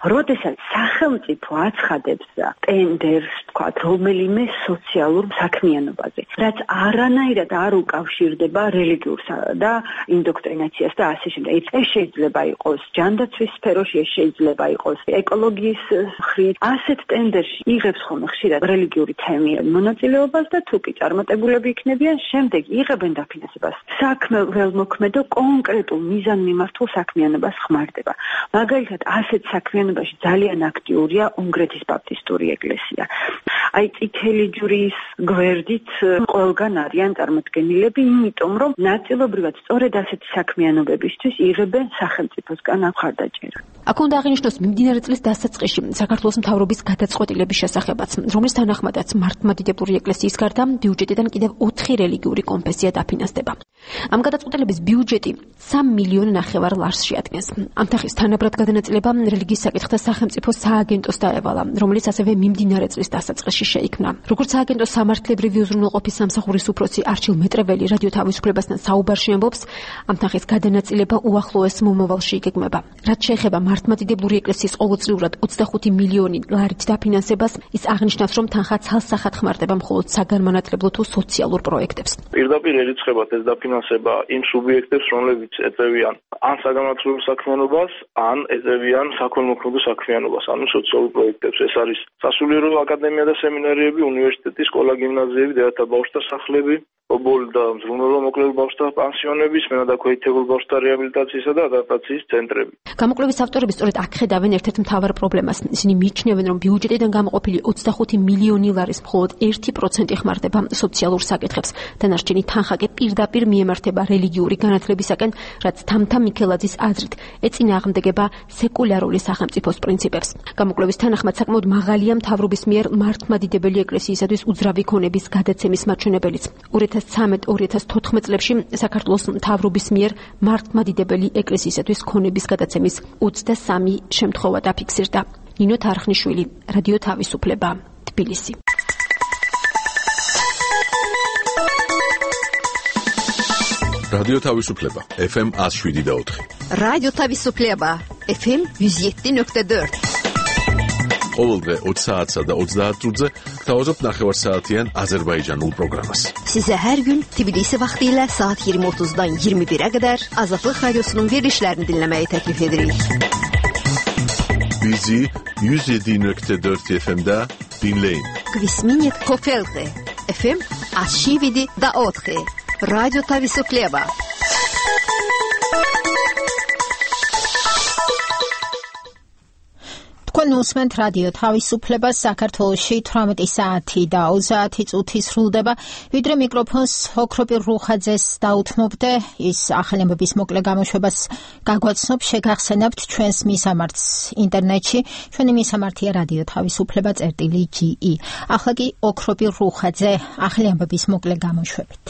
როდესაც სახელმწიფო აცხადებს ტენდერს, თქვათ, რომელიმე სოციალურ საქმიანობაზე, რაც არანაირად არ უკავშირდება რელიგიურს და ინდოქტრინაციას და ასე შემდეგ. ეს შეიძლება იყოს ჯანდაცვის სფეროში, ეს შეიძლება იყოს ეკოლოგიის მხრით. ასეთ ტენდერში იღებს ხოლმე ხშირად რელიგიური თემი მონაწილეობას და თუ კი წარმატებულები იქნებიან, შემდეგ იღებენ დაფინანსებას. საქმე ველმოქმედო კონკრეტულ მიზანმიმართულ საქმიანობას ხმარდება. მაგალითად, ასეთ საქმიანობაში ძალიან აქტიურია უნგრეთის ბაპტისტური ეკლესია. აი წითელი ჯვრის გვერდით ყველგან არიან წარმოდგენილები, იმიტომ რომ ნაწილობრივად სწორედ ასეთი საქმიანობებისთვის იღებენ სახელმწიფოსგან მხარდაჭერა. აქ უნდა აღინიშნოს მიმდინარე წლის დასაწყისში საქართველოს მთავრობის გადაწყვეტილების შესახებაც, რომლის თანახმადაც მართლმადიდებლური ეკლესიის გარდა ბიუჯეტიდან კიდევ 4 რელიგიური კონფესია დაფინანსდება. ამ გადაწყვეტილების ბიუჯეტი 3,5 მილიონ ლარს შეადგენს. ამ თანხის თანაბრად გადანაწილება რელიგიის საკითხთა სახელმწიფო სააგენტოს დაევალა, რომელიც ასევე მიმდინარე წლის დასაწყისში შეიქმნა. როგორც სააგენტოს სამართლებრივი უზრუნველყოფის სამსახურის უფროსი არჩილ მეტრეველი რადიო თავისუფლებასთან საუბარში ამბობს, ამ თანხის გადანაწილება უახლოეს მომავალში იგეგმება. რაც შეეხება მართლმადიდებლური ეკლესიის ყოველწლიურად 25 მილიონი ლარით დაფინანსებას, ის აღნიშნავს, რომ თანხა ცალსახად ხმარდება მხოლოდ საგანმანათლებლო თუ სოციალურ პროექტებს. პირდაპირ ერიცხებათ ეს დაფინანსება იმ სუბიექტებს, რომლებიც ეწევიან ან საგანმანათლებლო საქმიანობას, ან ეწევიან საქველმოქმედო საქმიანობას, ანუ სოციალურ პროექტებს. ეს არის სასულიერო აკადემია და სემინარიები, უნივერსიტეტი, სკოლა, გიმნაზიები, დედათა ბავშვთა სახლები, ობოლ და მზრუნველო მოკლეულ ბავშვთა პანსიონები, მენადაქვეითებულ ბავშვთა რეაბილიტაციისა და ადაპტაციის ცენტრები. გამოკვლევის ავტორები სწორედ აქ ხედავენ ერთ-ერთ მთავარ პრობლემას. ისინი მიიჩნევენ, რომ ბიუჯეტიდან გამოყოფილი 25 მილიონი ლარის მხოლოდ 1% ხმარდება სოციალურ საკითხებს. დანარჩენი თანხა კი პირდაპირ მიემართება რელიგიური განათლებისაკენ, რაც თამთა მიქელაძის აზრით ეწინააღმდეგება სეკულარული სახელმწიფოს პრინციპებს. გამოკვლევის თანახმად საკმაოდ მაღალია მთავრობის მიერ მართლმადიდებელი ეკლესიისათვის უძრავი ქონების გადაცემის მაჩვენებელიც. 2013-2014 წლებში საქართველოს მთავრობის მიერ მართლმადიდებელი ეკლესიისათვის ქონების გადაცემის 23 შემთხვევა დაფიქსირდა. ნინო თარხნიშვილი, რადიო თავისუფლება, თბილისი. რადიო თავისუფლება, FM 107.4. რადიო თავისუფლება, FM 107.4. ყოველდღე 20 საათსა და 30 minutze gtavazot ნახევარსაათიან აზერბაიჯანულ პროგრამას. Size her gün Tbilisi vaxtilə saat 20:30-dan 21-ə qədər Azadlıq Radiosunun verilişlərini dinləməyi təklif edirik. Bizi 107.4 FM-də dinləyin. Kvisminit Kofelte, FM 107.4. Радио Тависуплеба. თქვენ უსმენთ რადიო თავისუფლებას. საქართველოში 18 საათი და 30 წუთი სრულდება. ვიდრე მიკროფონს ოქროპირ რუხაძეს დაუთმობდე, ის ახალი ამბების მოკლე გამოშვებას გაგვაცნობ, შეგახსენებთ ჩვენს მისამართს ინტერნეტში. ჩვენი მისამართია რადიო თავისუფლება.ge. ახლა კი ოქროპირ რუხაძე ახალი ამბების მოკლე გამოშვებით.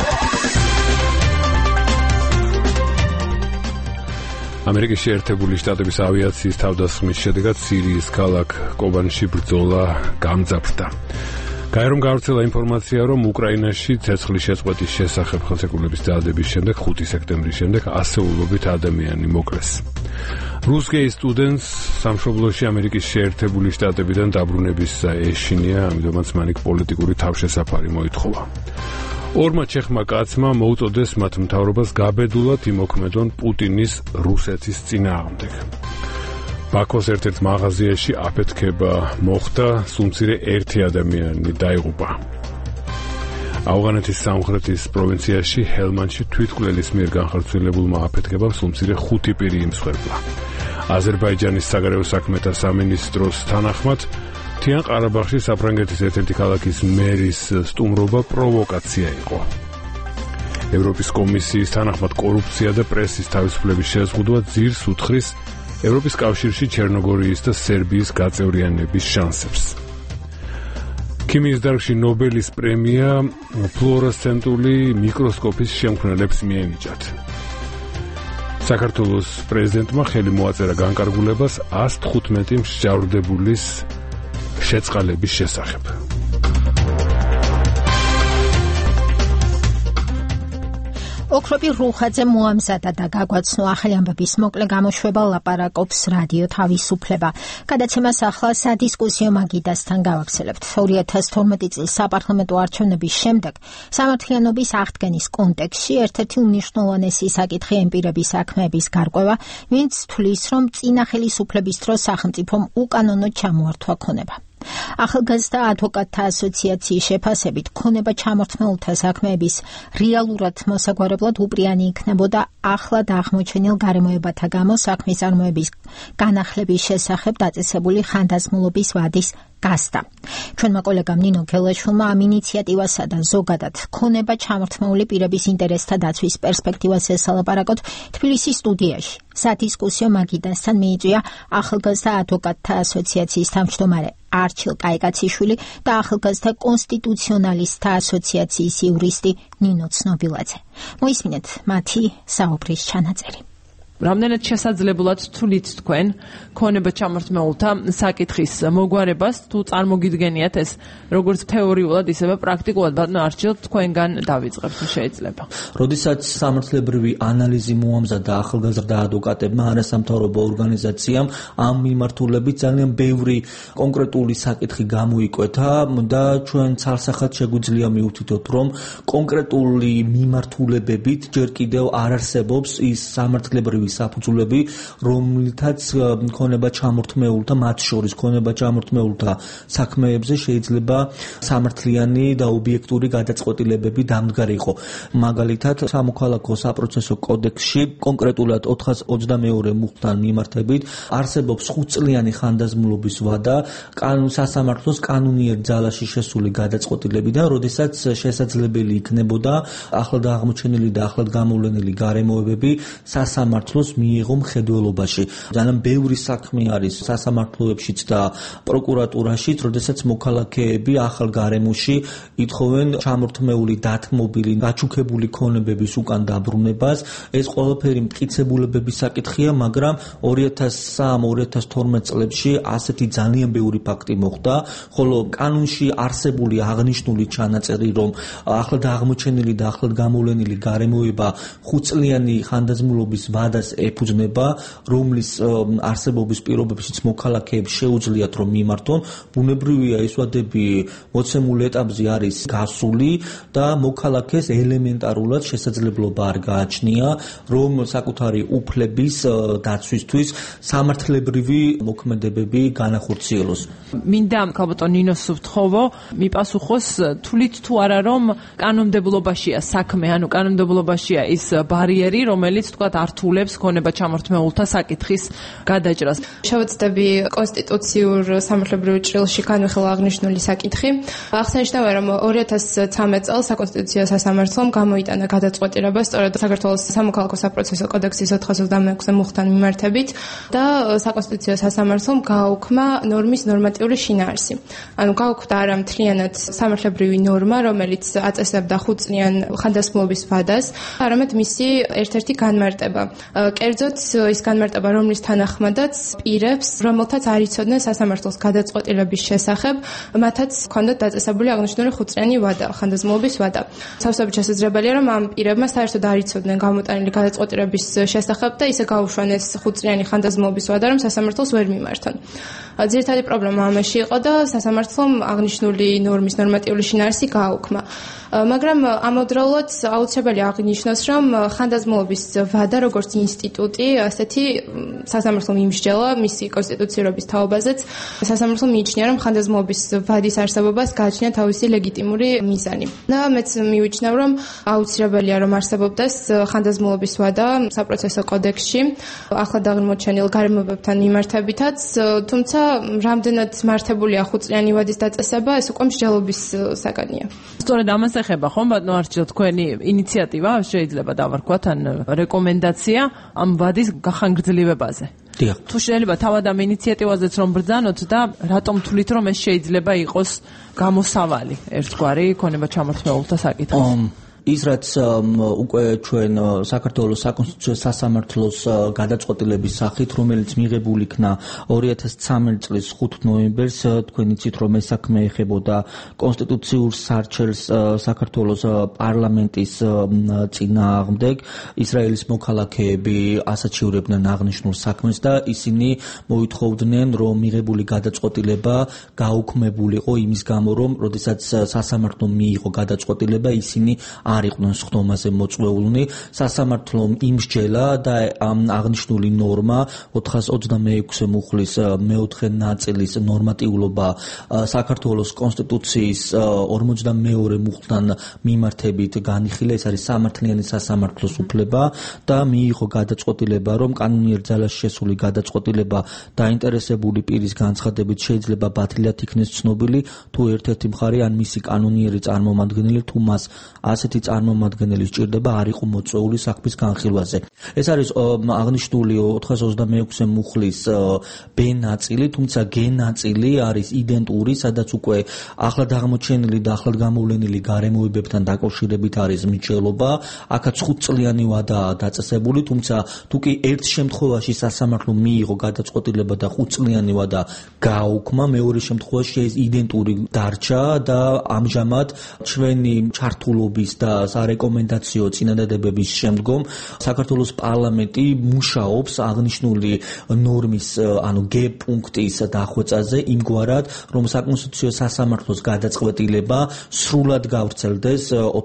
ამერიკის შეერთებული შტატების ავიაციის თავდასხმის შედეგად სირიის ქალაქ კობანში ბრძოლა გამძაფრდა. გაერომ გავრცელა ინფორმაცია, რომ უკრაინაში ცეცხლის შეწყვეტის შესახებ ხელშეკრულების წადების შემდეგ 5 სექტემბრის შემდეგ ასეულობით ადამიანი მოკლეს. რუსკეი სტუდენტს სამშობლოში ამერიკის შეერთებული შტატებიდან დაბრუნების ეშინია, ამიტომაც მან პოლიტიკური თავშესაფარი მოითხოვა. ორმა ჩეხმა კაცმა მოუწოდეს მათ მთავრობას გაბედულად იმოქმედონ პუტინის რუსეთის წინააღმდეგ. ბაქოს ერთ-ერთ მაღაზიაში აფეთქება მოხდა, სულმცირე 1 ადამიანი დაიღუპა. ავღანეთის სამხრეთის პროვინციაში ჰელმანში თვითმკვლელის მიერ განხორციელებულმა აფეთქებამ სულმცირე 5 პირი იმსხვერპლა. აზერბაიჯანის საგარეო საქმეთა სამინისტროს თანახმად მთიან ყარაბაღში საფრანგეთის ერთ-ერთი ქალაქის მერის სტუმრობა პროვოკაცია იყო. ევროპის კომისიის თანახმად კორუფცია და პრესის თავისუფლების შეზღუდვა ძირს უთხრის ევროპის კავშირში ჩერნოგორიის და სერბიის გაწევრიანების შანსებს. ქიმიის დარგში ნობელის პრემია ფლუორესცენტული მიკროსკოპის შემქმნელებს მიენიჭათ. საქართველოს პრეზიდენტმა ხელი მოაწერა განკარგულებას 115 მსჯავრდებულის შეწყალების შესახებ. ოქროპი რუხაძე მოამზადა და გაგვაცნო ახალი ამბების მოკლე გამოშვება ლაპარაკობს რადიო თავისუფლება. გადაცემას ახლა სადისკუსიო მაგიდასთან გავაგრძელებთ. 2012 წლის საპარლამენტო არჩევნების შემდეგ სამართლიანობის აღდგენის კონტექსტში ერთ-ერთი უმნიშვნელოვანესი საკითხი ემპირების საქმეების გარკვევა, ვინც თვლის, რომ წინა ხელისუფლების დროს სახელმწიფომ უკანონოდ ჩამოართვა ქონება. ახალგაზრდა ადვოკატთა ასოციაციის შეფასებით ქონება ჩამორთმეულთა საქმეების რეალურად მოსაგვარებლად უპრიანი იქნებოდა ახლად აღმოჩენილ გარემოებათა გამო საქმის წარმოების განახლების შესახებ დაწესებული ხანდაზმულობის ვადის გასდა. ჩვენმა კოლეგამ ნინო გელაშვილმა ამ ინიციატივასა და ზოგადად ქონება ჩამორთმეული პირების ინტერესთა დაცვის პერსპექტივას ესალაპარაკოთ თბილისის სტუდიაში. სადისკუსიო მაგიდასთან მიიწვია ახალგაზრდა ადვოკატთა ასოციაციის თავმჯდომარე არჩილ კაიკაციშვილი და ახალგაზრდა კონსტიტუციონალისტთა ასოციაციის იურისტი ნინო ცნობილაძე. მოისმინეთ მათი საუბრის ჩანაწერი. რამდენად შესაძლებლად თვლით თქვენ ქონება ჩამორთმეულთა საკითხის მოგვარებას თუ წარმოგიდგენიათ ეს როგორც თეორიულად ისევე პრაქტიკულად ბატონო არჩილ თქვენგან დავიწყებთ თუ შეიძლება. როდესაც სამართლებრივი ანალიზი მოამზადა ახალგაზრდა ადვოკატებმა არასამთავრობო ორგანიზაციამ ამ მიმართულებით ძალიან ბევრი კონკრეტული საკითხი გამოიკვეთა და ჩვენ ცალსახად შეგვიძლია მივთითოთ რომ კონკრეტული მიმართულებებით ჯერ კიდევ არ არსებობს ის სამართლებრივი საფუძვლები, რომლითაც ქონება ჩამორთმეულთა, მათ შორის ქონება ჩამორთმეულთა საქმეებზე შეიძლება სამართლიანი და ობიექტური გადაწყვეტილებები დამდგარიყო. მაგალითად, სამოქალაქო საპროცესო კოდექსში კონკრეტულად 422 მუხტთან მიმართებით არსებობს 5 წლიანი ხანდაზმულობის ვადა სასამართლოს კანონიერ ძალაში შესული გადაწყვეტილებიდან, როდესაც შესაძლებელი იქნებოდა ახლად აღმოჩენილი და ახლად გამოვლენილი გარემოებები სასამართლოს მიიღო მხედველობაში. ძალიან ბევრი საქმე არის სასამართლოებშიც და პროკურატურაშიც, როდესაც მოქალაქეები ახალ გარემოში ითხოვენ ჩამორთმეული, დათმობილი, გაჩუქებული ქონებების უკან დაბრუნებას. ეს ყველაფერი მტკიცებულებების საკითხია, მაგრამ 2003-2012 წლებში ასეთი ძალიან ბევრი ფაქტი მოხდა, ხოლო კანონში არსებული აღნიშნული ჩანაწერი, რომ ახლად აღმოჩენილი და ახლად გამოვლენილი გარემოება 5 წლიანი ხანდაზმულობის ვადას ეფუძნება, რომლის არსებობის პირობებშიც მოქალაქეებს შეუძლიათ რომ მიმართონ, ბუნებრივია ეს ვადები მოცემულ ეტაპზე არის გასული და მოქალაქეს ელემენტარულად შესაძლებლობა არ გააჩნია, რომ საკუთარი უფლების დაცვისთვის სამართლებრივი მოქმედებები განახორციელოს. მინდა ქალბატონ ნინოს ვთხოვო, მიპასუხოს თვლით თუ არა რომ კანონმდებლობაშია საქმე, ანუ კანონმდებლობაშია ის ბარიერი, რომელიც თქვა ართულებს ქონება ჩამორთმეულთა საკითხის გადაჭრას. შევეცდები კონსტიტუციურ სამართლებრივ ჭრილში განვიხილვა აღნიშნული საკითხი. აღსანიშნავია, რომ 2013 წელს საკონსტიტუციო სასამართლომ გამოიტანა გადაწყვეტილება სწორედ საქართველოს სამოქალაქო საპროცესო კოდექსის 426 მუხტთან მიმართებით და საკონსტიტუციო სასამართლომ გააუქმა ნორმის ნორმატიული შინაარსი. ანუ გააუქმდა არა მთლიანად სამართლებრივი ნორმა, რომელიც აწესებდა 5 წლიან ხანდაზმულობის ვადას, არამედ მისი ერთ-ერთი განმარტება. კერძოდ ის განმარტება, რომლის თანახმადაც პირებს, რომელთაც არ იცოდნენ სასამართლოს გადაწყვეტილების შესახებ, მათაც ჰქონდათ დაწესებული აღნიშნული 5 წლიანი ვადა, ხანდაზმულობის ვადა. სავსებით შესაძლებელია, რომ ამ პირებმა საერთოდ არ იცოდნენ გამოტანილი გადაწყვეტილების შესახებ და ისე გაუშვან ეს 5 წლიანი ხანდაზმულობის ვადა, რომ სასამართლოს ვერ მიმართონ. ძირითადი პრობლემა ამაში იყო და სასამართლომ აღნიშნული ნორმის ნორმატიული შინაარსი გააუქმა. მაგრამ ამავდროულად აუცილებელია აღნიშნოს, რომ ხანდაზმულობის ვადა როგორც ინსტიტუტი, ასეთი სასამართლომ იმსჯელა მისი კონსტიტუციურობის თაობაზეც. სასამართლომ მიიჩნია, რომ ხანდაზმულობის ვადის არსებობას გააჩნია თავისი ლეგიტიმური მიზანი. და მეც მივიჩნევ, რომ აუცილებელია, რომ არსებობდეს ხანდაზმულობის ვადა საპროცესო კოდექსში, ახლად აღმოჩენილ გარემოებებთან მიმართებითაც, თუმცა რამდენად მართებულია 5 წლიანი ვადის დაწესება, ეს უკვე მსჯელობის საგანია. სწორედ ამას ეხება ხომ ბატონო არჩილ თქვენი ინიციატივა შეიძლება დავარქვათ ან რეკომენდაცია ამ ვადის გახანგრძლივებაზე. თუ შეიძლება თავად ამ ინიციატივაზეც რომ ბრძანოთ და რატომ თვლით რომ ეს შეიძლება იყოს გამოსავალი ერთგვარი ქონება ჩამორთმეულთა საკითხი. ის რაც უკვე ჩვენ საქართველოს საკონსტიტუციო სასამართლოს გადაწყვეტილების სახით, რომელიც მიღებული იქნა 2013 წლის 5 ნოემბერს, თქვენ იცით რომ ეს საქმე ეხებოდა კონსტიტუციურ სარჩელს საქართველოს პარლამენტის წინააღმდეგ. ისრაელის მოქალაქეები ასაჩივრებდნენ აღნიშნულ საქმეს და ისინი მოითხოვდნენ, რომ მიღებული გადაწყვეტილება გაუქმებულიყო იმის გამო, რომ როდესაც სასამართლომ მიიღო გადაწყვეტილება, ისინი არ იყვნენ სხდომაზე მოწვეულნი. სასამართლომ იმსჯელა და აღნიშნული ნორმა 426 მუხლის მეოთხე ნაწილის ნორმატიულობა საქართველოს კონსტიტუციის 42 მუხლთან მიმართებით განიხილა. ეს არის სამართლიანი სასამართლოს უფლება და მიიღო გადაწყვეტილება, რომ კანონიერ ძალაში შესული გადაწყვეტილება დაინტერესებული პირის განცხადებით შეიძლება ბათილად იქნეს ცნობილი, თუ ერთ-ერთი მხარე ან მისი კანონიერი წარმომადგენელი, თუ მას ასეთი წარმომადგენელი სჭირდება არ იყო მოწვეული საქმის განხილვაზე. ეს არის აღნიშნული 426 მუხლის B ნაწილი, თუმცა G ნაწილი არის იდენტური, სადაც უკვე ახლად აღმოჩენილი და ახლად გამოვლენილი გარემოებებთან დაკავშირებით არის მსჯელობა. აქაც 5 წლიანი ვადაა დაწესებული, თუმცა თუ კი ერთ შემთხვევაში სასამართლომ მიიღო გადაწყვეტილება და 5 წლიანი ვადა გააუქმა, მეორე შემთხვევაში ეს იდენტური დარჩა და ამჟამად ჩვენი ჩართულობის და სარეკომენდაციო წინადადებების შემდგომ საქართველოს პარლამენტი მუშაობს აღნიშნული ნორმის, ანუ G პუნქტის დახვეწაზე იმგვარად, რომ საკონსტიტუციო სასამართლოს გადაწყვეტილება სრულად გავრცელდეს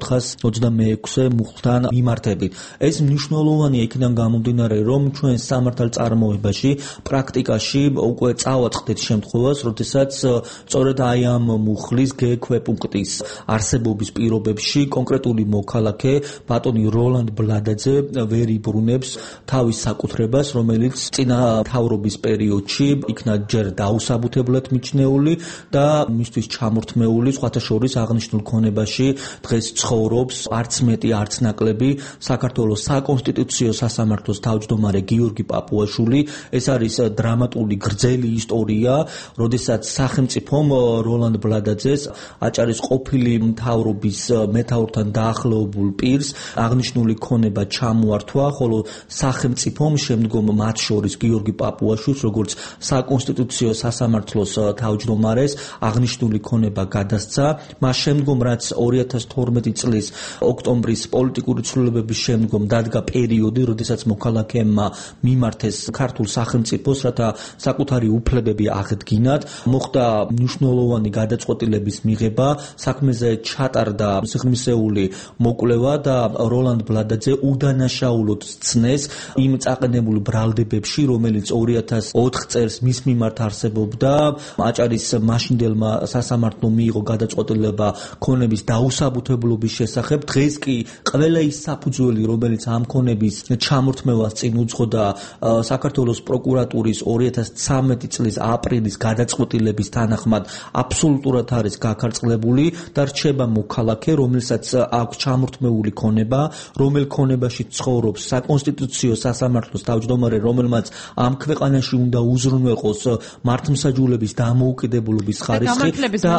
426 მუხლთან მიმართებით. ეს მნიშვნელოვანია იქიდან გამომდინარე, რომ ჩვენ სამართალწარმოებაში პრაქტიკაში უკვე წავაწყდეთ შემთხვევას, როდესაც სწორედ აი ამ მუხლის G ქვეპუნქტის არსებობის პირობებში კონკრეტული მოქალაქე ბატონი როლანდ ბლადაძე ვერ იბრუნებს თავის საკუთრებას, რომელიც წინა მთავრობის პერიოდში იქნა ჯერ დაუსაბუთებლად მიჩნეული და მისთვის ჩამორთმეული, სხვათა შორის აღნიშნულ ქონებაში დღეს ცხოვრობს არც მეტი არც ნაკლები საქართველოს საკონსტიტუციო სასამართლოს თავმჯდომარე გიორგი პაპუაშვილი. ეს არის დრამატული გრძელი ისტორია, როდესაც სახელმწიფომ როლანდ ბლადაძეს აჭარის ყოფილი მთავრობის მეთაურთან დაახლოებულ პირს აღნიშნული ქონება ჩამოართვა, ხოლო სახელმწიფომ შემდგომ მათ შორის გიორგი პაპუაშვილს, როგორც საკონსტიტუციო სასამართლოს თავმჯდომარეს აღნიშნული ქონება გადასცა. მას შემდგომ, რაც 2012 წლის ოქტომბრის პოლიტიკური ცვლილებების შემდგომ დადგა პერიოდი, როდესაც მოქალაქეებმა მიმართეს ქართულ სახელმწიფოს, რათა საკუთარი უფლებები აღდგინათ, მოხდა მნიშვნელოვანი გადაწყვეტილების მიღება, საქმეზე ჩატარდა სიღრმისეული მოკვლევა და როლანდ ბლადაძე უდანაშაულოდ სცნეს იმ წაყენებულ ბრალდებებში, რომელიც 2004 წელს მის მიმართ არსებობდა. აჭარის მაშინდელმა სასამართლომ მიიღო გადაწყვეტილება ქონების დაუსაბუთებლობის შესახებ. დღეს კი ყველა ის საფუძველი, რომელიც ამ ქონების ჩამორთმევას წინ უძღოდა საქართველოს პროკურატურის 2013 წლის აპრილის გადაწყვეტილების თანახმად აბსოლუტურად არის გაქარწყლებული და რჩება მოქალაქე, რომელსაც აქვს ჩამორთმეული ქონება, რომელ ქონებაში ცხოვრობს საკონსტიტუციო სასამართლოს თავმჯდომარე, რომელმაც ამ ქვეყანაში უნდა უზრუნველყოს მართლმსაჯულების დამოუკიდებლობის ხარისხი და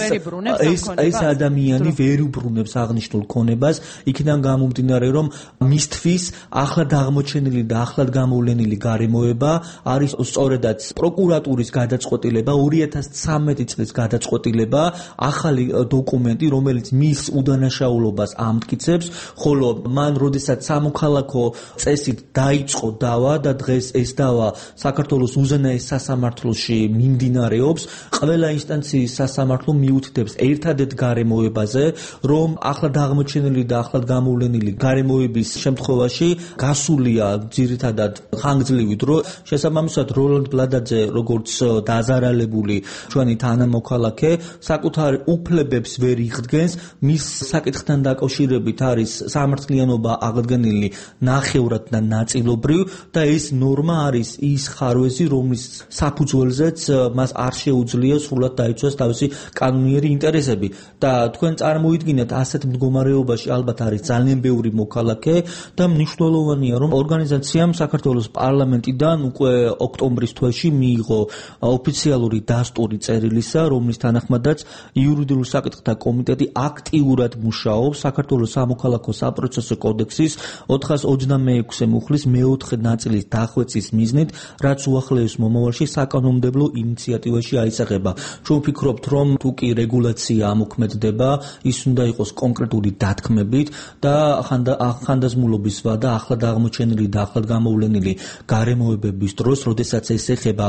ეს ადამიანი ვერ უბრუნებს აღნიშნულ ქონებას, იქიდან გამომდინარე, რომ მისთვის ახლად აღმოჩენილი და ახლად გამოვლენილი გარემოება არის სწორედაც პროკურატურის გადაწყვეტილება, 2013 წლის გადაწყვეტილება, ახალი დოკუმენტი, რომელიც მის უდანაშაულობას ამტკიცებს, ხოლო მან როდესაც სამოქალაქო წესით დაიწყო დავა და დღეს ეს დავა საქართველოს უზენაეს სასამართლოში მიმდინარეობს, ყველა ინსტანციის სასამართლო მიუთითებს ერთადერთ გარემოებაზე, რომ ახლად აღმოჩენილი და ახლად გამოვლენილი გარემოების შემთხვევაში გასულია ძირითადად ხანგრძლივი დრო. შესაბამისად, როლანდ ბლადაძე, როგორც დაზარალებული ჩვენი თანამოქალაქე, საკუთარ უფლებებს ვერ იღდგენს, მის საკითხთან დაკავშირებით არის სამართლიანობა აღდგენილი ნახევრად და ნაწილობრივ და ეს ნორმა არის ის ხარვეზი, რომლის საფუძველზეც მას არ შეუძლია სრულად დაიცვას თავისი კანონიერი ინტერესები და თქვენ წარმოიდგინეთ ასეთ მდგომარეობაში ალბათ არის ძალიან ბევრი მოქალაქე და მნიშვნელოვანია, რომ ორგანიზაციამ საქართველოს პარლამენტიდან უკვე ოქტომბრის თვეში მიიღო ოფიციალური დასტური წერილისა, რომლის თანახმადაც იურიდიულ საკითხთა კომიტეტი აქტიურად მუშაობს არსებობს საქართველოს სამოქალაქო საპროცესო კოდექსის 426 მუხლის მეოთხე ნაწილის დახვეწის მიზნით, რაც უახლოეს მომავალში საკანონმდებლო ინიციატივაში აისახება. ჩვენ ვფიქრობთ, რომ თუ კი რეგულაცია ამოქმედდება, ის უნდა იყოს კონკრეტული დათქმებით და ხანდაზმულობის ვადა ახლად აღმოჩენილი და ახლად გამოვლენილი გარემოებების დროს, როდესაც ეს ეხება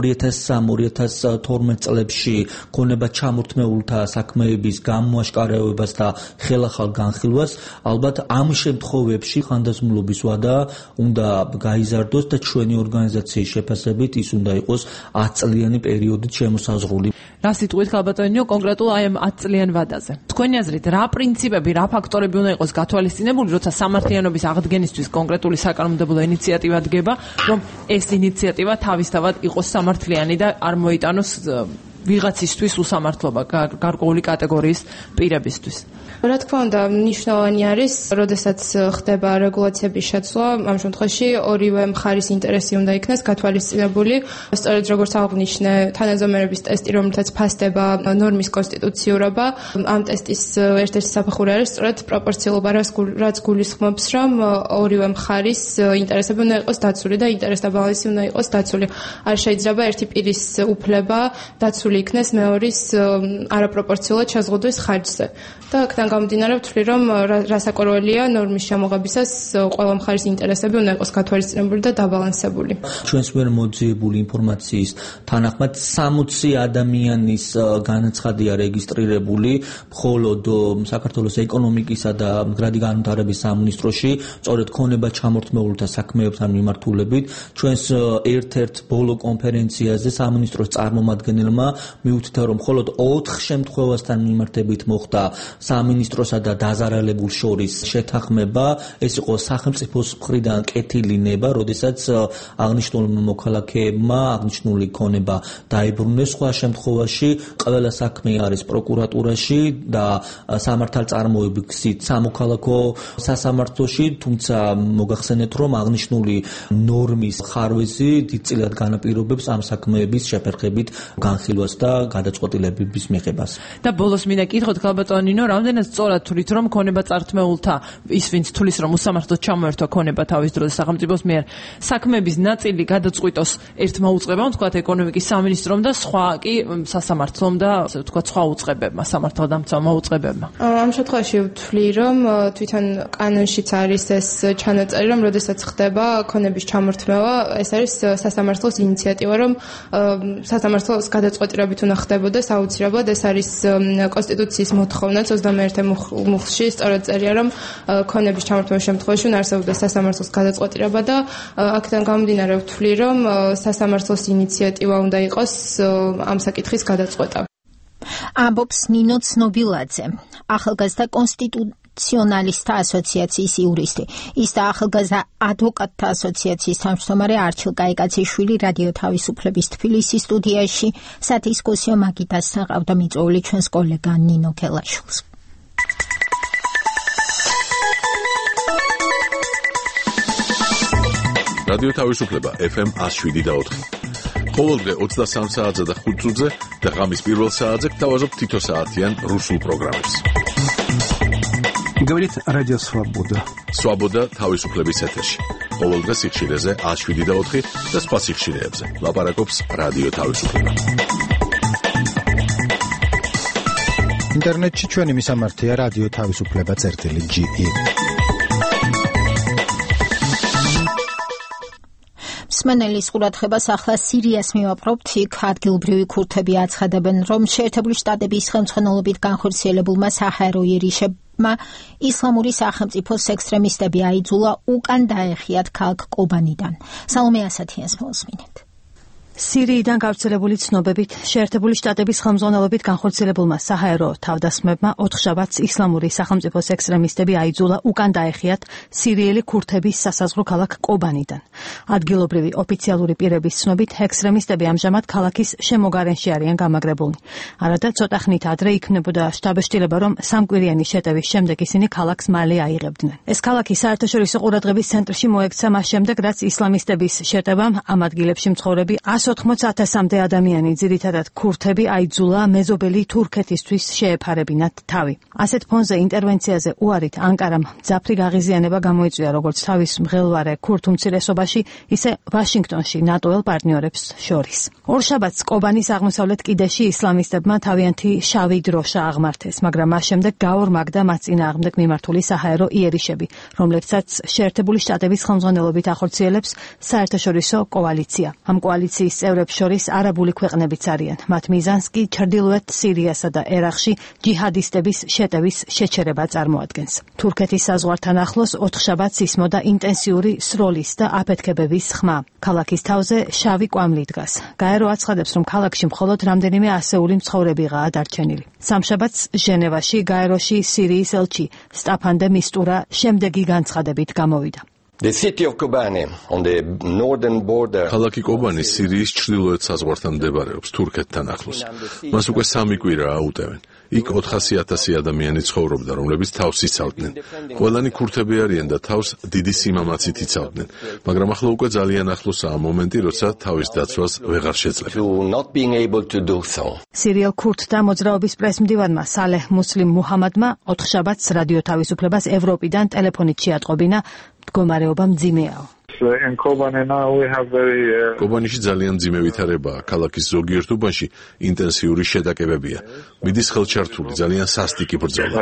2003-2012 წლებში ქონება ჩამორთმეულთა საქმეების გამოაშკარავებას და ხელახალ განხილვას, ალბათ ამ შემთხვევებში ხანდაზმულობის ვადა უნდა გაიზარდოს და ჩვენი ორგანიზაციის შეფასებით ის უნდა იყოს 10 წლიანი პერიოდით შემოსაზღვრული. რა სიტყვით ქალბატონიო კონკრეტულ აი ამ 10 წლიან ვადაზე? თქვენი აზრით რა პრინციპები, რა ფაქტორები უნდა იყოს გათვალისწინებული, როცა სამართლიანობის აღდგენისთვის კონკრეტული საკანონმდებლო ინიციატივა დგება, რომ ეს ინიციატივა თავისთავად იყოს სამართლიანი და არ მოიტანოს ვიღაცისთვის უსამართლობა გარკვეული კატეგორიის პირებისთვის? რა თქმა უნდა, მნიშვნელოვანი არის, როდესაც ხდება რეგულაციების შეცვლა, ამ შემთხვევაში ორივე მხარის ინტერესი უნდა იქნას გათვალისწინებული. სწორედ როგორც აღნიშნე, თანაზომერების ტესტი, რომელთაც ფასდება ნორმის კონსტიტუციურობა, ამ ტესტის ერთ-ერთი საფეხური არის სწორედ პროპორციულობა, რაც გულისხმობს, რომ ორივე მხარის ინტერესები უნდა იყოს დაცული და ინტერესთა ბალანსი უნდა იყოს დაცული. არ შეიძლება ერთი პირის უფლება დაცული იქნეს მეორის არაპროპორციულად შეზღუდვის ხარჯზე. და აქედან გამომდინარე ვთვლი, რომ რასაკვირველია ნორმის შემოღებისას ყველა მხარის ინტერესები უნდა იყოს გათვალისწინებული და დაბალანსებული. ჩვენს მიერ მოძიებული ინფორმაციის თანახმად 60 ადამიანის განაცხადია რეგისტრირებული, მხოლოდ საქართველოს ეკონომიკისა და მდგრადი განვითარების სამინისტროში, სწორედ ქონება ჩამორთმეულთა საქმეებთან მიმართულებით, ჩვენს ერთ-ერთ ბოლო კონფერენციაზე სამინისტროს წარმომადგენელმა მიუთითა, რომ მხოლოდ 4 შემთხვევასთან მიმართებით მოხდა სამინისტროსა და დაზარალებულ შორის შეთანხმება. ეს იყო სახელმწიფოს მხრიდან კეთილი ნება, როდესაც აღნიშნულმა მოქალაქეებმა აღნიშნული ქონება დაიბრუნეს. სხვა შემთხვევაში ყველა საქმე არის პროკურატურაში და სამართალწარმოების გზით სამოქალაქო სასამართლოში, თუმცა მოგახსენეთ, რომ აღნიშნული ნორმის ხარვეზი დიდწილად განაპირობებს ამ საქმეების შეფერხებით განხილვას და გადაწყვეტილებების მიღებას. და ბოლოს მინდა კითხოთ ქალბატონინო, რამდენად სწორად თვლით, რომ ქონება წარმართმეულთა ის ვინც თulis რომ უსამართლოდ ჩამოერთვა ქონება თავის დროზე სახელმწიფოს მიერ საქმეების ნაწილი გადაწყვიტოს ერთმა უწყებამ, თქვათ ეკონომიკის სამინისტრომ და სხვა კი სასამართლომ და ასე ვთქვათ სხვა უწყებებმა, სამართალდამცავმა უწყებებმა. ამ შემთხვევაში ვთვლი, რომ თვითონ კანონშიც არის ეს ჩანაწერი, რომ როდესაც ხდება ქონების ჩამორთმევა, ეს არის სასამართლოს ინიციატივა, რომ სასამართლოს გადაწყვეტილებით უნდა ხდებოდეს აუცილებლად. ეს არის კონსტიტუციის მოთხოვნაც 21 მუხლში სწორად წერია, რომ ქონების ჩამორთმევის შემთხვევაში უნდა არსებობდეს სასამართლოს გადაწყვეტილება და აქედან გამომდინარე ვთვლი, რომ სასამართლოს ინიციატივა უნდა იყოს ამ საკითხის გადაწყვეტა. ამბობს ნინო ცნობილაძე, ახალგაზრდა კონსტიტუციონალისტთა ასოციაციის იურისტი. ის და ახალგაზრდა ადვოკატთა ასოციაციის თავმჯდომარე არჩილ კაიკაციშვილი რადიო თავისუფლების თბილისის სტუდიაში სადისკუსიო მაგიდასთან ყავდა მიწვეული ჩვენს კოლეგა ნინო ქელაშვილს. რადიო თავისუფლება FM 107.4. ყოველდღე 23 საათზე და 5 წუთზე და ღამის პირველ საათზე გთავაზობთ თითო საათიან რუსულ პროგრამებს. Говорит Радио Свобода. Свобода თავისუფლების ეთერში. ყოველდღე სიხშირეზე 107.4 და სხვა სიხშირეებზე. ლაპარაკობს რადიო თავისუფლება. ინტერნეტში ჩვენი მისამართია რადიო თავისუფლება.ge. მსმენელის ყურადღებას ახლა სირიას მივაპყრობთ. იქ ადგილობრივი ქურთები აცხადებენ, რომ შეერთებული შტატების ხელმძღვანელობით განხორციელებულმა საჰაერო იერიშებმა ისლამური სახელმწიფოს ექსტრემისტები აიძულა უკან დაეხიათ ქალაქ კობანიდან. სალომე ასათიანს მოვსმინეთ. სირიიდან გავრცელებული ცნობებით შეერთებული შტატების ხელმძღვანელობით განხორციელებულმა საჰაერო თავდასხმებმა 4 შაბათს ისლამური სახელმწიფოს ექსტრემისტები აიძულა უკან დაეხიათ სირიელი ქურთების სასაზღვრო ქალაქ კობანიდან. ადგილობრივი ოფიციალური პირების ცნობით, ექსტრემისტები ამჟამად ქალაქის შემოგარენში არიან გამაგრებულნი. არადა ცოტა ხნით ადრე იქმნებოდა შტაბ-შტილება, რომ სამკვირიანი შეტევის შემდეგ ისინი ქალაქს მალე აიღებდნენ. ეს ქალაქი საერთაშორისო ყურადღების ცენტრში მოექცა მას შემდეგ, რაც ისლამისტების შეტევამ ამ ადგილებში მცხოვრები 180,000-მდე ადამიანი, ძირითადად ქურთები, აიძულა მეზობელი თურქეთისთვის შეეფარებინათ თავი. ასეთ ფონზე ინტერვენციაზე უარით ანკარამ მძაფრი გაღიზიანება გამოიწვია როგორც თავის მღელვარე ქურთ უმცირესობაში, ისე ვაშინგტონში ნატოელ პარტნიორებს შორის. ორშაბათს კობანის აღმოსავლეთ კიდეში ისლამისტებმა თავიანთი შავი დროშა აღმართეს, მაგრამ მას შემდეგ გაორმაგდა მათ წინააღმდეგ მიმართული საჰაერო იერიშები, რომლებსაც შეერთებული შტატების ხელმძღვანელობით ახორციელებს საერთაშორისო კოალიცია. ამ კოალიციის წევრებს შორის არაბული ქვეყნებიც არიან. მათ მიზანს კი ჩრდილოეთ სირიასა და ერაყში ჯიჰადისტების შეტევის შეჩერება წარმოადგენს. თურქეთის საზღვართან ახლოს ოთხშაბათს ისმოდა ინტენსიური სროლის და აფეთქებების ხმა. ქალაქის თავზე შავი კვამლი დგას. გაერო აცხადებს, რომ ქალაქში მხოლოდ რამდენიმე ასეული მცხოვრებიღაა დარჩენილი. სამშაბათს ჟენევაში გაეროში სირიის ელჩი სტაფან დე მისტურა შემდეგი განცხადებით გამოვიდა. ქალაქი კობანი სირიის ჩრდილოეთ საზღვართან მდებარეობს, თურქეთთან ახლოს. მას უკვე 3 კვირაა უტევენ. იქ 400,000 ადამიანი ცხოვრობდა, რომლებიც თავს იცავდნენ. ყველანი ქურთები არიან და თავს დიდი სიმამაცით იცავდნენ, მაგრამ ახლა უკვე ძალიან ახლოსაა მომენტი, როცა თავის დაცვას ვეღარ შეძლებენ. სირიელ ქურთთა მოძრაობის პრესმდივანმა სალეჰ მუსლიმ მუჰამადმა ოთხშაბათს რადიო თავისუფლებას ევროპიდან ტელეფონით შეატყობინა, მდგომარეობა მძიმეაო. კობანიში ძალიან მძიმე ვითარებაა. ქალაქის ზოგიერთ უბანში ინტენსიური შეტაკებებია. მიდის ხელჩართული, ძალიან სასტიკი ბრძოლა.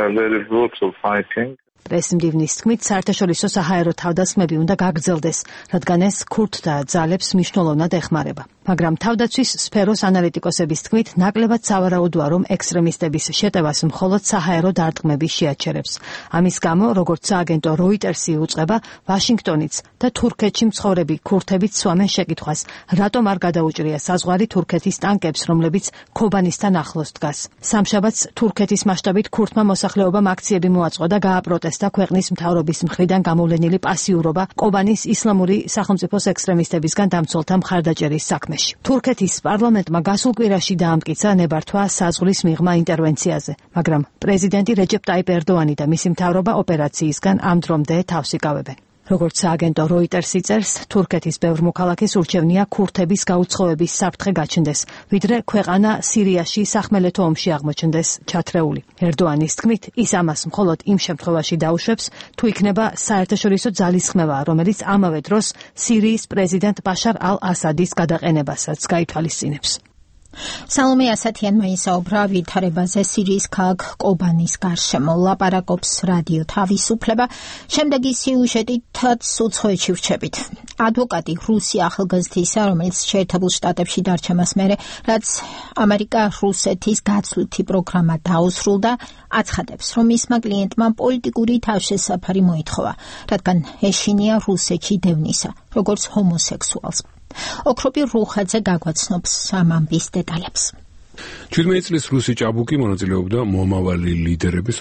პრესმდივნის თქმით, საერთაშორისო საჰაერო თავდასხმები უნდა გაგრძელდეს, რადგან ეს ქურთთა ძალებს მნიშვნელოვნად ეხმარება. მაგრამ თავდაცვის სფეროს ანალიტიკოსების თქმით, ნაკლებად სავარაუდოა, რომ ექსტრემისტების შეტევას მხოლოდ საჰაერო დარტყმები შეაჩერებს. ამის გამო, როგორც სააგენტო როიტერსი უწყება, ვაშინგტონიც და თურქეთში მცხოვრები ქურთებიც სვამენ შეკითხვას, რატომ არ გადაუჭრია საზღვარი თურქეთის ტანკებს, რომლებიც ქობანისთან ახლოს დგას. სამშაბათს თურქეთის მასშტაბით ქურთმა მოსახლეობამ აქციები მოაწყო და გააპროტესტა ქვეყნის მთავრობის მხრიდან გამოვლენილი პასიურობა კობანის ისლამური სახელმწიფოს ექსტრემისტებისგან დამცველთა მხარდაჭერის საქმეში. თურქეთის პარლამენტმა გასულ კვირაში დაამტკიცა ნებართვა საზღვრის მიღმა ინტერვენციაზე, მაგრამ პრეზიდენტი რეჯეპ ტაიპ ერდოანი და მისი მთავრობა ოპერაციისგან ამ დრომდე თავს იკავებენ. როგორც სააგენტო როიტერსი წერს, თურქეთის ბევრ მოქალაქეს ურჩევნია ქურთების გაუცხოების საფრთხე გაჩნდეს, ვიდრე ქვეყანა სირიაში სახმელეთო ომში აღმოჩნდეს ჩათრეული. ერდოანის თქმით, ის ამას მხოლოდ იმ შემთხვევაში დაუშვებს, თუ იქნება საერთაშორისო ძალისხმევა, რომელიც ამავე დროს სირიის პრეზიდენტ ბაშარ ალ-ასადის გადაყენებასაც გაითვალისწინებს. სალომე ასათიანმა ისაუბრა ვითარებაზე სირიის ქალაქ კობანის გარშემო. ლაპარაკობს რადიო თავისუფლება. შემდეგი სიუჟეტითაც უცხოეთში ვრჩებით. ადვოკატი რუსი ახალგაზრდისა, რომელიც შეერთებულ შტატებში დარჩემას მერე, რაც ამერიკა რუსეთის გაცვლითი პროგრამა დაუსრულდა, აცხადებს, რომ მისმა კლიენტმა პოლიტიკური თავშესაფარი მოითხოვა, რადგან ეშინია რუსეთში დევნისა, როგორც ჰომოსექსუალს. ოქროპი რუხაძე გაგვაცნობს ამ ამბის დეტალებს. 17 წლის რუსი ჭაბუკი მონაწილეობდა მომავალი ლიდერების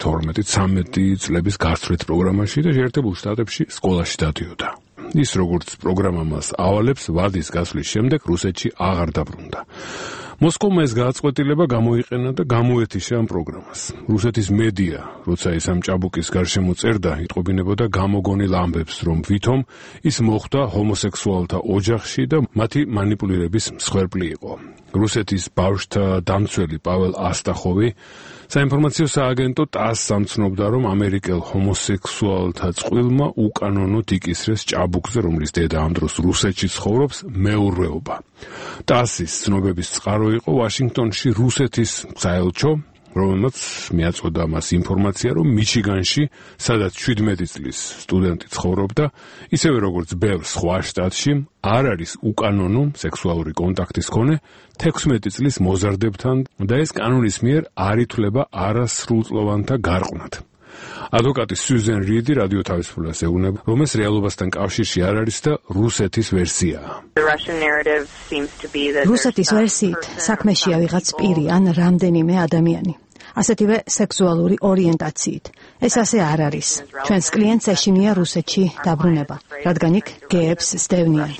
2012-13 წლების გასწვრივ პროგრამაში და შეერთებულ შტატებში სკოლაში დადიოდა. ის როგორც პროგრამა მას ავალებს, ვადის გასვლის შემდეგ რუსეთში აღარ დაბრუნდა. მოსკოვმა ეს გააწყვეტილება გამოიყენა და გამოეთიშა ამ პროგრამას. რუსეთის მედია, როცა ის ამ ჭაბუკის გარშემო წერდა, იტყობინებოდა გამოგონილ ამბებს, რომ ვითომ ის მოხვდა ჰომოსექსუალთა ოჯახში და მათი მანიპულირების მსხვერპლი იყო. რუსეთის ბავშვთა დამცველი პაվել ასტახოვი საინფორმაციო სააგენტო TASS ამცნობდა, რომ ამერიკელ ჰომოსექსუალთა წყვილმა უკანონოდ იკისრეს ჭაბუკზე, რომლის დედა ამ დროს რუსეთში ცხოვრობს, მეურვეობა. TASS-ის ცნობების წყარო იყო ვაშინგტონში რუსეთის საელჩო, რომელმაც მიაწოდა მას ინფორმაცია, რომ მიჩიგანში, სადაც 17 წლის სტუდენტი ცხოვრობდა, ისევე როგორც ბევრ სხვა შტატში, არ არის უკანონო სექსუალური კონტაქტის ქონე 16 წლის მოზარდებთან და ეს კანონის მიერ არ ითვლება არასრულწლოვანთა გარყვნად. ადვოკატი სიუზენ რიდი რადიო თავისუფლებას ეუბნება, რომ ეს რეალობასთან კავშირში არ არის და რუსეთის ვერსიაა. რუსეთის ვერსიით საქმეშია ვიღაც პირი ან რამდენიმე ადამიანი. ასეთივე სექსუალური ორიენტაციით. ეს ასე არ არის. ჩვენს კლიენტს ეშინია რუსეთში დაბრუნება, რადგან იქ გეებს სდევნიან.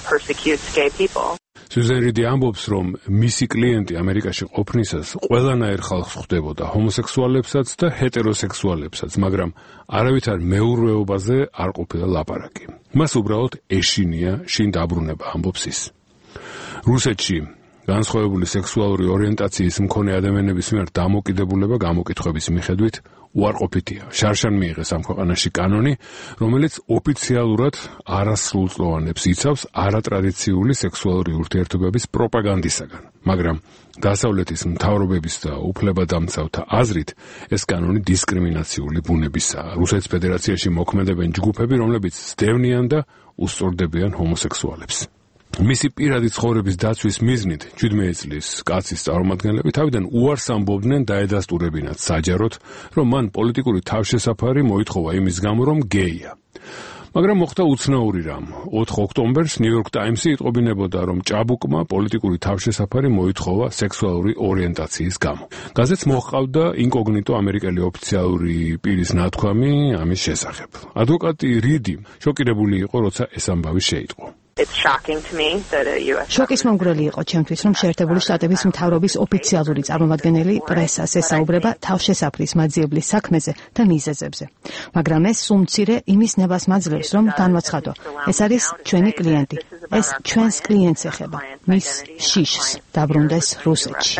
სიუზენ რიდი ამბობს, რომ მისი კლიენტი ამერიკაში ყოფნისას ყველანაირ ხალხს ხვდებოდა, ჰომოსექსუალებსაც და ჰეტეროსექსუალებსაც, მაგრამ არავითარ მეურვეობაზე არ ყოფილა ლაპარაკი. მას უბრალოდ ეშინია შინ დაბრუნება, ამბობს ის. რუსეთში განსხვავებული სექსუალური ორიენტაციის მქონე ადამიანების მიერ დამოკიდებულება გამოკითხვების მიხედვით უარყოფითია. შარშან მიიღეს ამ ქვეყანაში კანონი, რომელიც ოფიციალურად არასრულწლოვანებს იცავს არატრადიციული სექსუალური ურთიერთობების პროპაგანდისაგან. მაგრამ დასავლეთის მთავრობების და უფლებადამცავთა აზრით ეს კანონი დისკრიმინაციული ბუნებისაა. რუსეთის ფედერაციაში მოქმედებენ ჯგუფები, რომლებიც სდევნიან და უსწორდებიან ჰომოსექსუალებს. მისი პირადი ცხოვრების დაცვის მიზნით 17 წლის კაცის წარმომადგენლები თავიდან უარს ამბობდნენ დაედასტურებინათ საჯაროდ, რომ მან პოლიტიკური თავშესაფარი მოითხოვა იმის გამო, რომ გეია. მაგრამ მოხდა უცნაური რამ. 4 ოქტომბერს New York Times-ი იტყობინებოდა, რომ ჭაბუკმა პოლიტიკური თავშესაფარი მოითხოვა სექსუალური ორიენტაციის გამო. გაზეთს მოჰყავდა ინკოგნიტო ამერიკელი ოფიციალური პირის ნათქვამი ამის შესახებ. ადვოკატი რიდი შოკირებული იყო, როცა ეს ამბავი შეიტყო. შოკის მომგვრელი იყო ჩემთვის, რომ შეერთებული შტატების მთავრობის ოფიციალური წარმომადგენელი პრესას ესაუბრება თავშესაფრის მაძიებლის საქმეზე და მიზეზებზე. მაგრამ ეს სულ მცირე იმის ნებას მაძლევს, რომ განვაცხადო, ეს არის ჩვენი კლიენტი. ეს ჩვენს კლიენტს ეხება, მის შიშს დაბრუნდეს რუსეთში.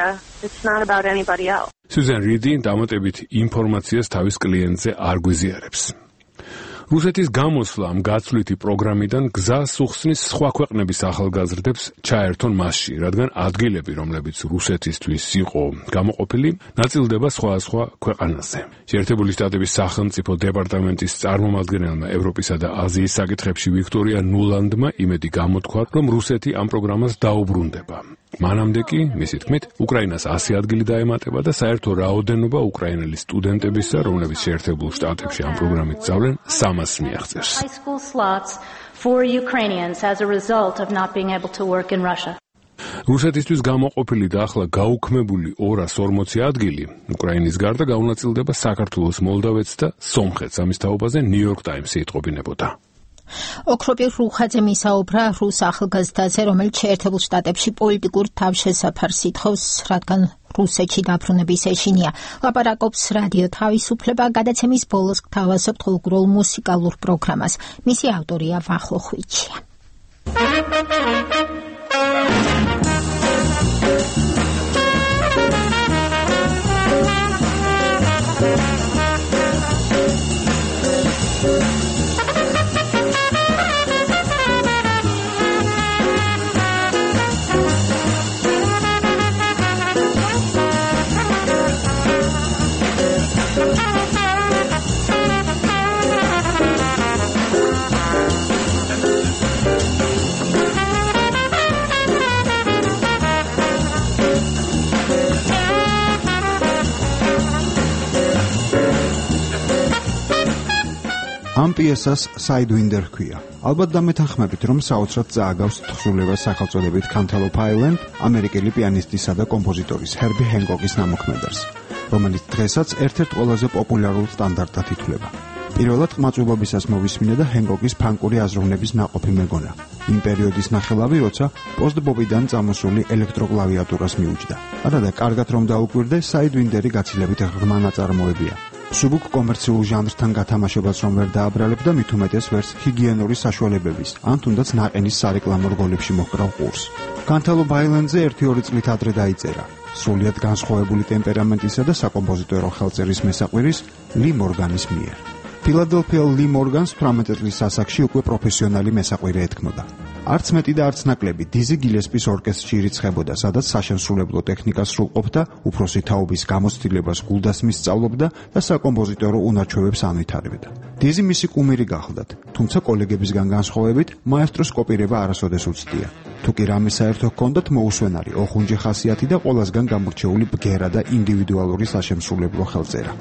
სუზან რიდი დამატებით ინფორმაციას თავის კლიენტზე არ გვიზიარებს. რუსეთის გამოსვლა ამ გაცვლითი პროგრამიდან გზას უხსნის სხვა ქვეყნების ახალგაზრდებს ჩაერთონ მასში, რადგან ადგილები, რომლებიც რუსეთისთვის იყო გამოყოფილი, ნაწილდება სხვა ქვეყანაზე. შეერთებული შტატების სახელმწიფო დეპარტამენტის წარმომადგენელმა ევროპისა და აზიის საკითხებში ვიქტორია ნულანდმა იმედი გამოთქვა, რომ რუსეთი ამ პროგრამას დაუბრუნდება. მანამდე კი, მისი თქმით, უკრაინას 100 ადგილი დაემატება და საერთო რაოდენობა უკრაინელი სტუდენტებისა, რომლებიც შეერთებულ შტატებში ამ პროგრამით სწავლენ, 300-ს მიაღწევს. რუსეთისთვის გამოყოფილი და ახლა გაუქმებული 240 ადგილი უკრაინის გარდა გაუნაწილდება საქართველოს, მოლდავეთს და სომხეთს. ამის თაობაზე New York Times-ი იტყობინებოდა. ოქროპირ რუხაძე მისაუბრა რუს ახალგაზრდაზე, რომელიც შეერთებულ შტატებში პოლიტიკურ თავშესაფარს ითხოვს, რადგან რუსეთში დაბრუნების ეშინია. ლაპარაკობს რადიო თავისუფლება, გადაცემის ბოლოს გთავაზობთ ხოლმე მუსიკალურ პროგრამას. მისი ავტორია ვახლო ხვიჩია. ამ პიესას Sidewinder ჰქვია. ალბათ დამეთანხმებით, რომ საოცრად წააგავს თხზულებას სახელწოდებით Cantaloupe Island ამერიკელი პიანისტისა და კომპოზიტორის Herbie Hancock-ის ნამოქმედებს, რომელიც დღესაც ერთ-ერთ ყველაზე პოპულარულ სტანდარტად ითვლება. პირველად ყმაწვილობისას მოვისმინე და Hancock-ის ფანკური აზროვნების ნაყოფი მეგონა. იმ პერიოდის ნახელავი, როცა პოსტ-ბობიდან წამოსული ელექტროკლავიატურას მიუჯდა. არადა კარგად რომ დაუკვირდე, Sidewinder-ი გაცილებით ღრმა ნაწარმოებია. სუბუქ კომერციულ ჟანრთან გათამაშებას რომ ვერ დააბრალებ და მით უმეტეს ვერს ჰიგიენური საშუალებების, ან თუნდაც ნაყენის სარეკლამო რგოლებში მოჰკრავ ყურს. Cantaloupe Island-ზე 1-2 წლით ადრე დაიწერა. სრულიად განსხვავებული ტემპერამენტისა და საკომპოზიტორო ხელწერის მესაყვირის ლი მორგანის მიერ. ფილადელფიელ ლი მორგანს 18 წლის ასაკში უკვე პროფესიონალი მესაყვირე ეთქმოდა. არც მეტი და არც ნაკლები დიზი გილესპის ორკესტრში ირიცხებოდა, სადაც საშემსრულებლო ტექნიკას სრულყოფდა, უფროსი თაობის გამოცდილებას გულდასმის სწავლობდა და საკომპოზიტორო უნარჩვევებს ანვითარებდა. დიზი მისი კუმირი გახლდათ, თუმცა კოლეგებისგან განსხვავებით, მაესტროს კოპირება არასოდეს უცდია. თუ კი რამე საერთო ჰქონდათ, მოუსვენარი, ოხუნჯი ხასიათი და ყველასგან გამორჩეული ბგერა და ინდივიდუალური საშემსრულებლო ხელწერა.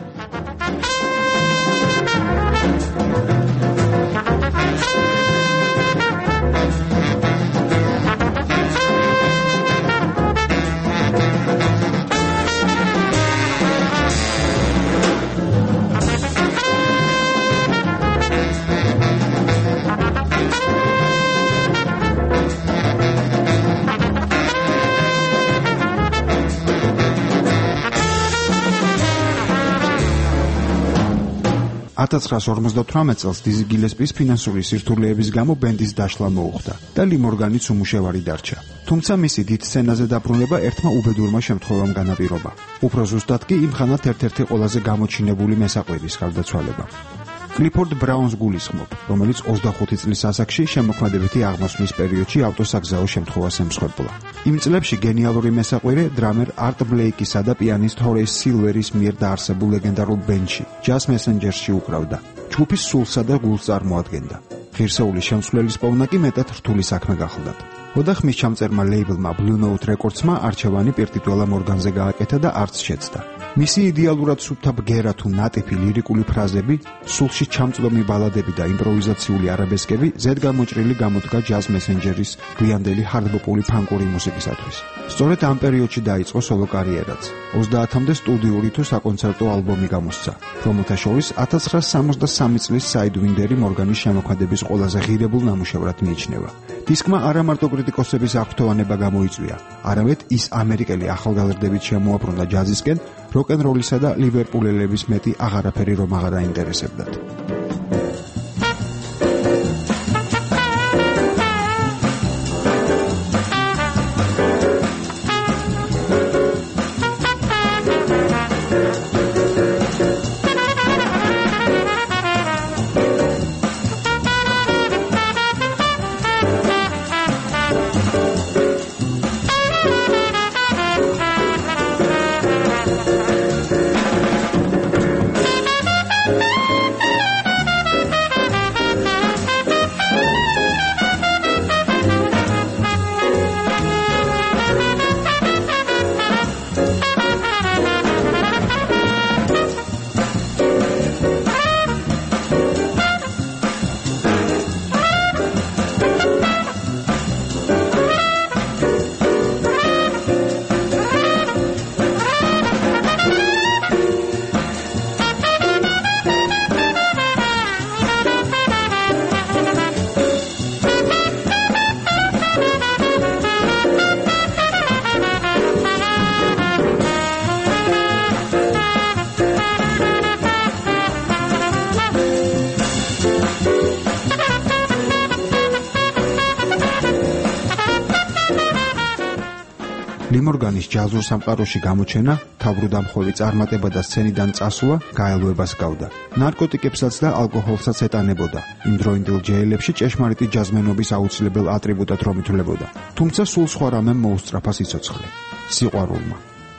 1958 წელს დიზი გილესპის ფინანსური სირთულეების გამო ბენდის დაშლა მოუხდა და ლი მორგანიც უმუშევარი დარჩა. თუმცა მისი დიდ სცენაზე დაბრუნება ერთმა უბედურმა შემთხვევამ განაპირობა. უფრო ზუსტად კი იმ ხანად ერთ-ერთი ყველაზე გამოჩინებული მესაყვირის გარდაცვალება. კლიფორდ ბრაუნს გულისხმობ, რომელიც 25 წლის ასაკში შემოქმედებითი აღმასვლის პერიოდში ავტოსაგზაო შემთხვევას ემსხვერპლა. იმ წლებში გენიალური მესაყვირე დრამერ არტ ბლეიკისა და პიანისტ ჰორეის სილვერის მიერ დაარსებულ ლეგენდარულ ბენდში, ჯაზ მესენჯერსში უკრავდა. ჯგუფის სულსა და გულს წარმოადგენდა. ღირსეული შემსვლელის პოვნა კი მეტად რთული საქმე გახლდათ. ოთახ მის ჩამწერმა ლეიბლმა Blue Note Records-მა არჩევანი პირტიტუალა მორგანზე გააკეთა და არც შეცდა. მისი იდეალურად სუფთა ბგერა თუ ნატიფი ლირიკული ფრაზები, სულში ჩამწვდომი ბალადები და იმპროვიზაციული არაბესკები ზედ გამოჭრილი გამოდგა ჯაზ მესენჯერის გვიანდელი ჰარდბოპული ფანკური მუსიკისათვის. სწორედ ამ პერიოდში დაიწყო სოლო კარიერაც. 30-მდე სტუდიური თუ საკონცერტო ალბომი გამოსცა, რომელთა შორის 1963 წლის Sidewinder-ი მორგანის შემოქმედების ყველაზე ღირებულ ნამუშევრად მიიჩნევა. დისკმა არა მარტო კრიტიკოსების აღფრთოვანება გამოიწვია, არამედ ის ამერიკელი ახალგაზრდებით შემოაბრუნდა ჯაზისკენ, როკ-ენ-როლისა და ლივერპულელების მეტი აღარაფერი რომ აღარ აინტერესებდათ. ლი მორგანის ჯაზურ სამყაროში გამოჩენა, თავბრუდამხვევი წარმატება და სცენიდან წასვლა გაელვებას გავდა. ნარკოტიკებსაც და ალკოჰოლსაც ეტანებოდა. იმ დროინდელ ჯეილებში ჭეშმარიტი ჯაზმენობის აუცილებელ ატრიბუტად რომ ითვლებოდა. თუმცა სულ სხვა რამემ მოუსწრაფა სიცოცხლე. სიყვარულმა.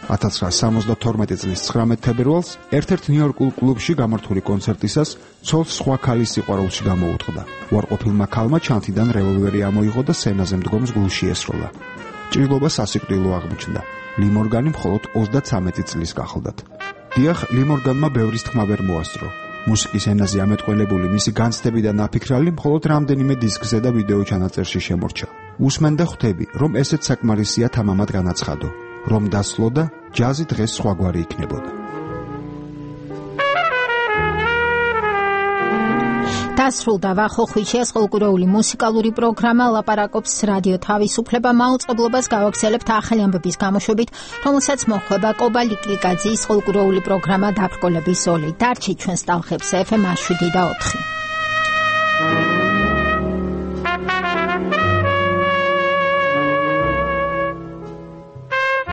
1972 წლის 19 თებერვალს ერთ-ერთ ნიუ-იორკულ კლუბში გამართული კონცერტისას ცოლს სხვა ქალის სიყვარულში გამოუტყდა. უარყოფილმა ქალმა ჩანთიდან რევოლვერი ამოიღო და სცენაზე მდგომს გულში ესროლა. ჭრილობა სასიკვდილო აღმოჩნდა. ლი მორგანი მხოლოდ 33 წლის გახლდათ. დიახ, ლი მორგანმა ბევრის თქმა ვერ მოასწრო. მუსიკის ენაზე ამეტყველებული მისი განცდები და ნაფიქრალი მხოლოდ რამდენიმე დისკზე და ვიდეო ჩანაწერში შემორჩა. უსმენდა ხვდები, რომ ესეც საკმარისია თამამად განაცხადო, რომ დასლო და ჯაზი დღეს სხვაგვარი იქნებოდა. დასრულდა ვახოხვიჩიას ყოლკურეული მუსიკალური პროგრამა ლაპარაკობს რადიო თავისუფლება. მაუწყებლობას გავაგზავნებთ ახალი ამბების გამოშვებით, რომელსაც მოხვება კობა ლიკლიკაძის ყოლკურეული პროგრამა დაბრკოლების ზოლი. დარჩით ჩვენს ტალღებზე FM 7 და 4.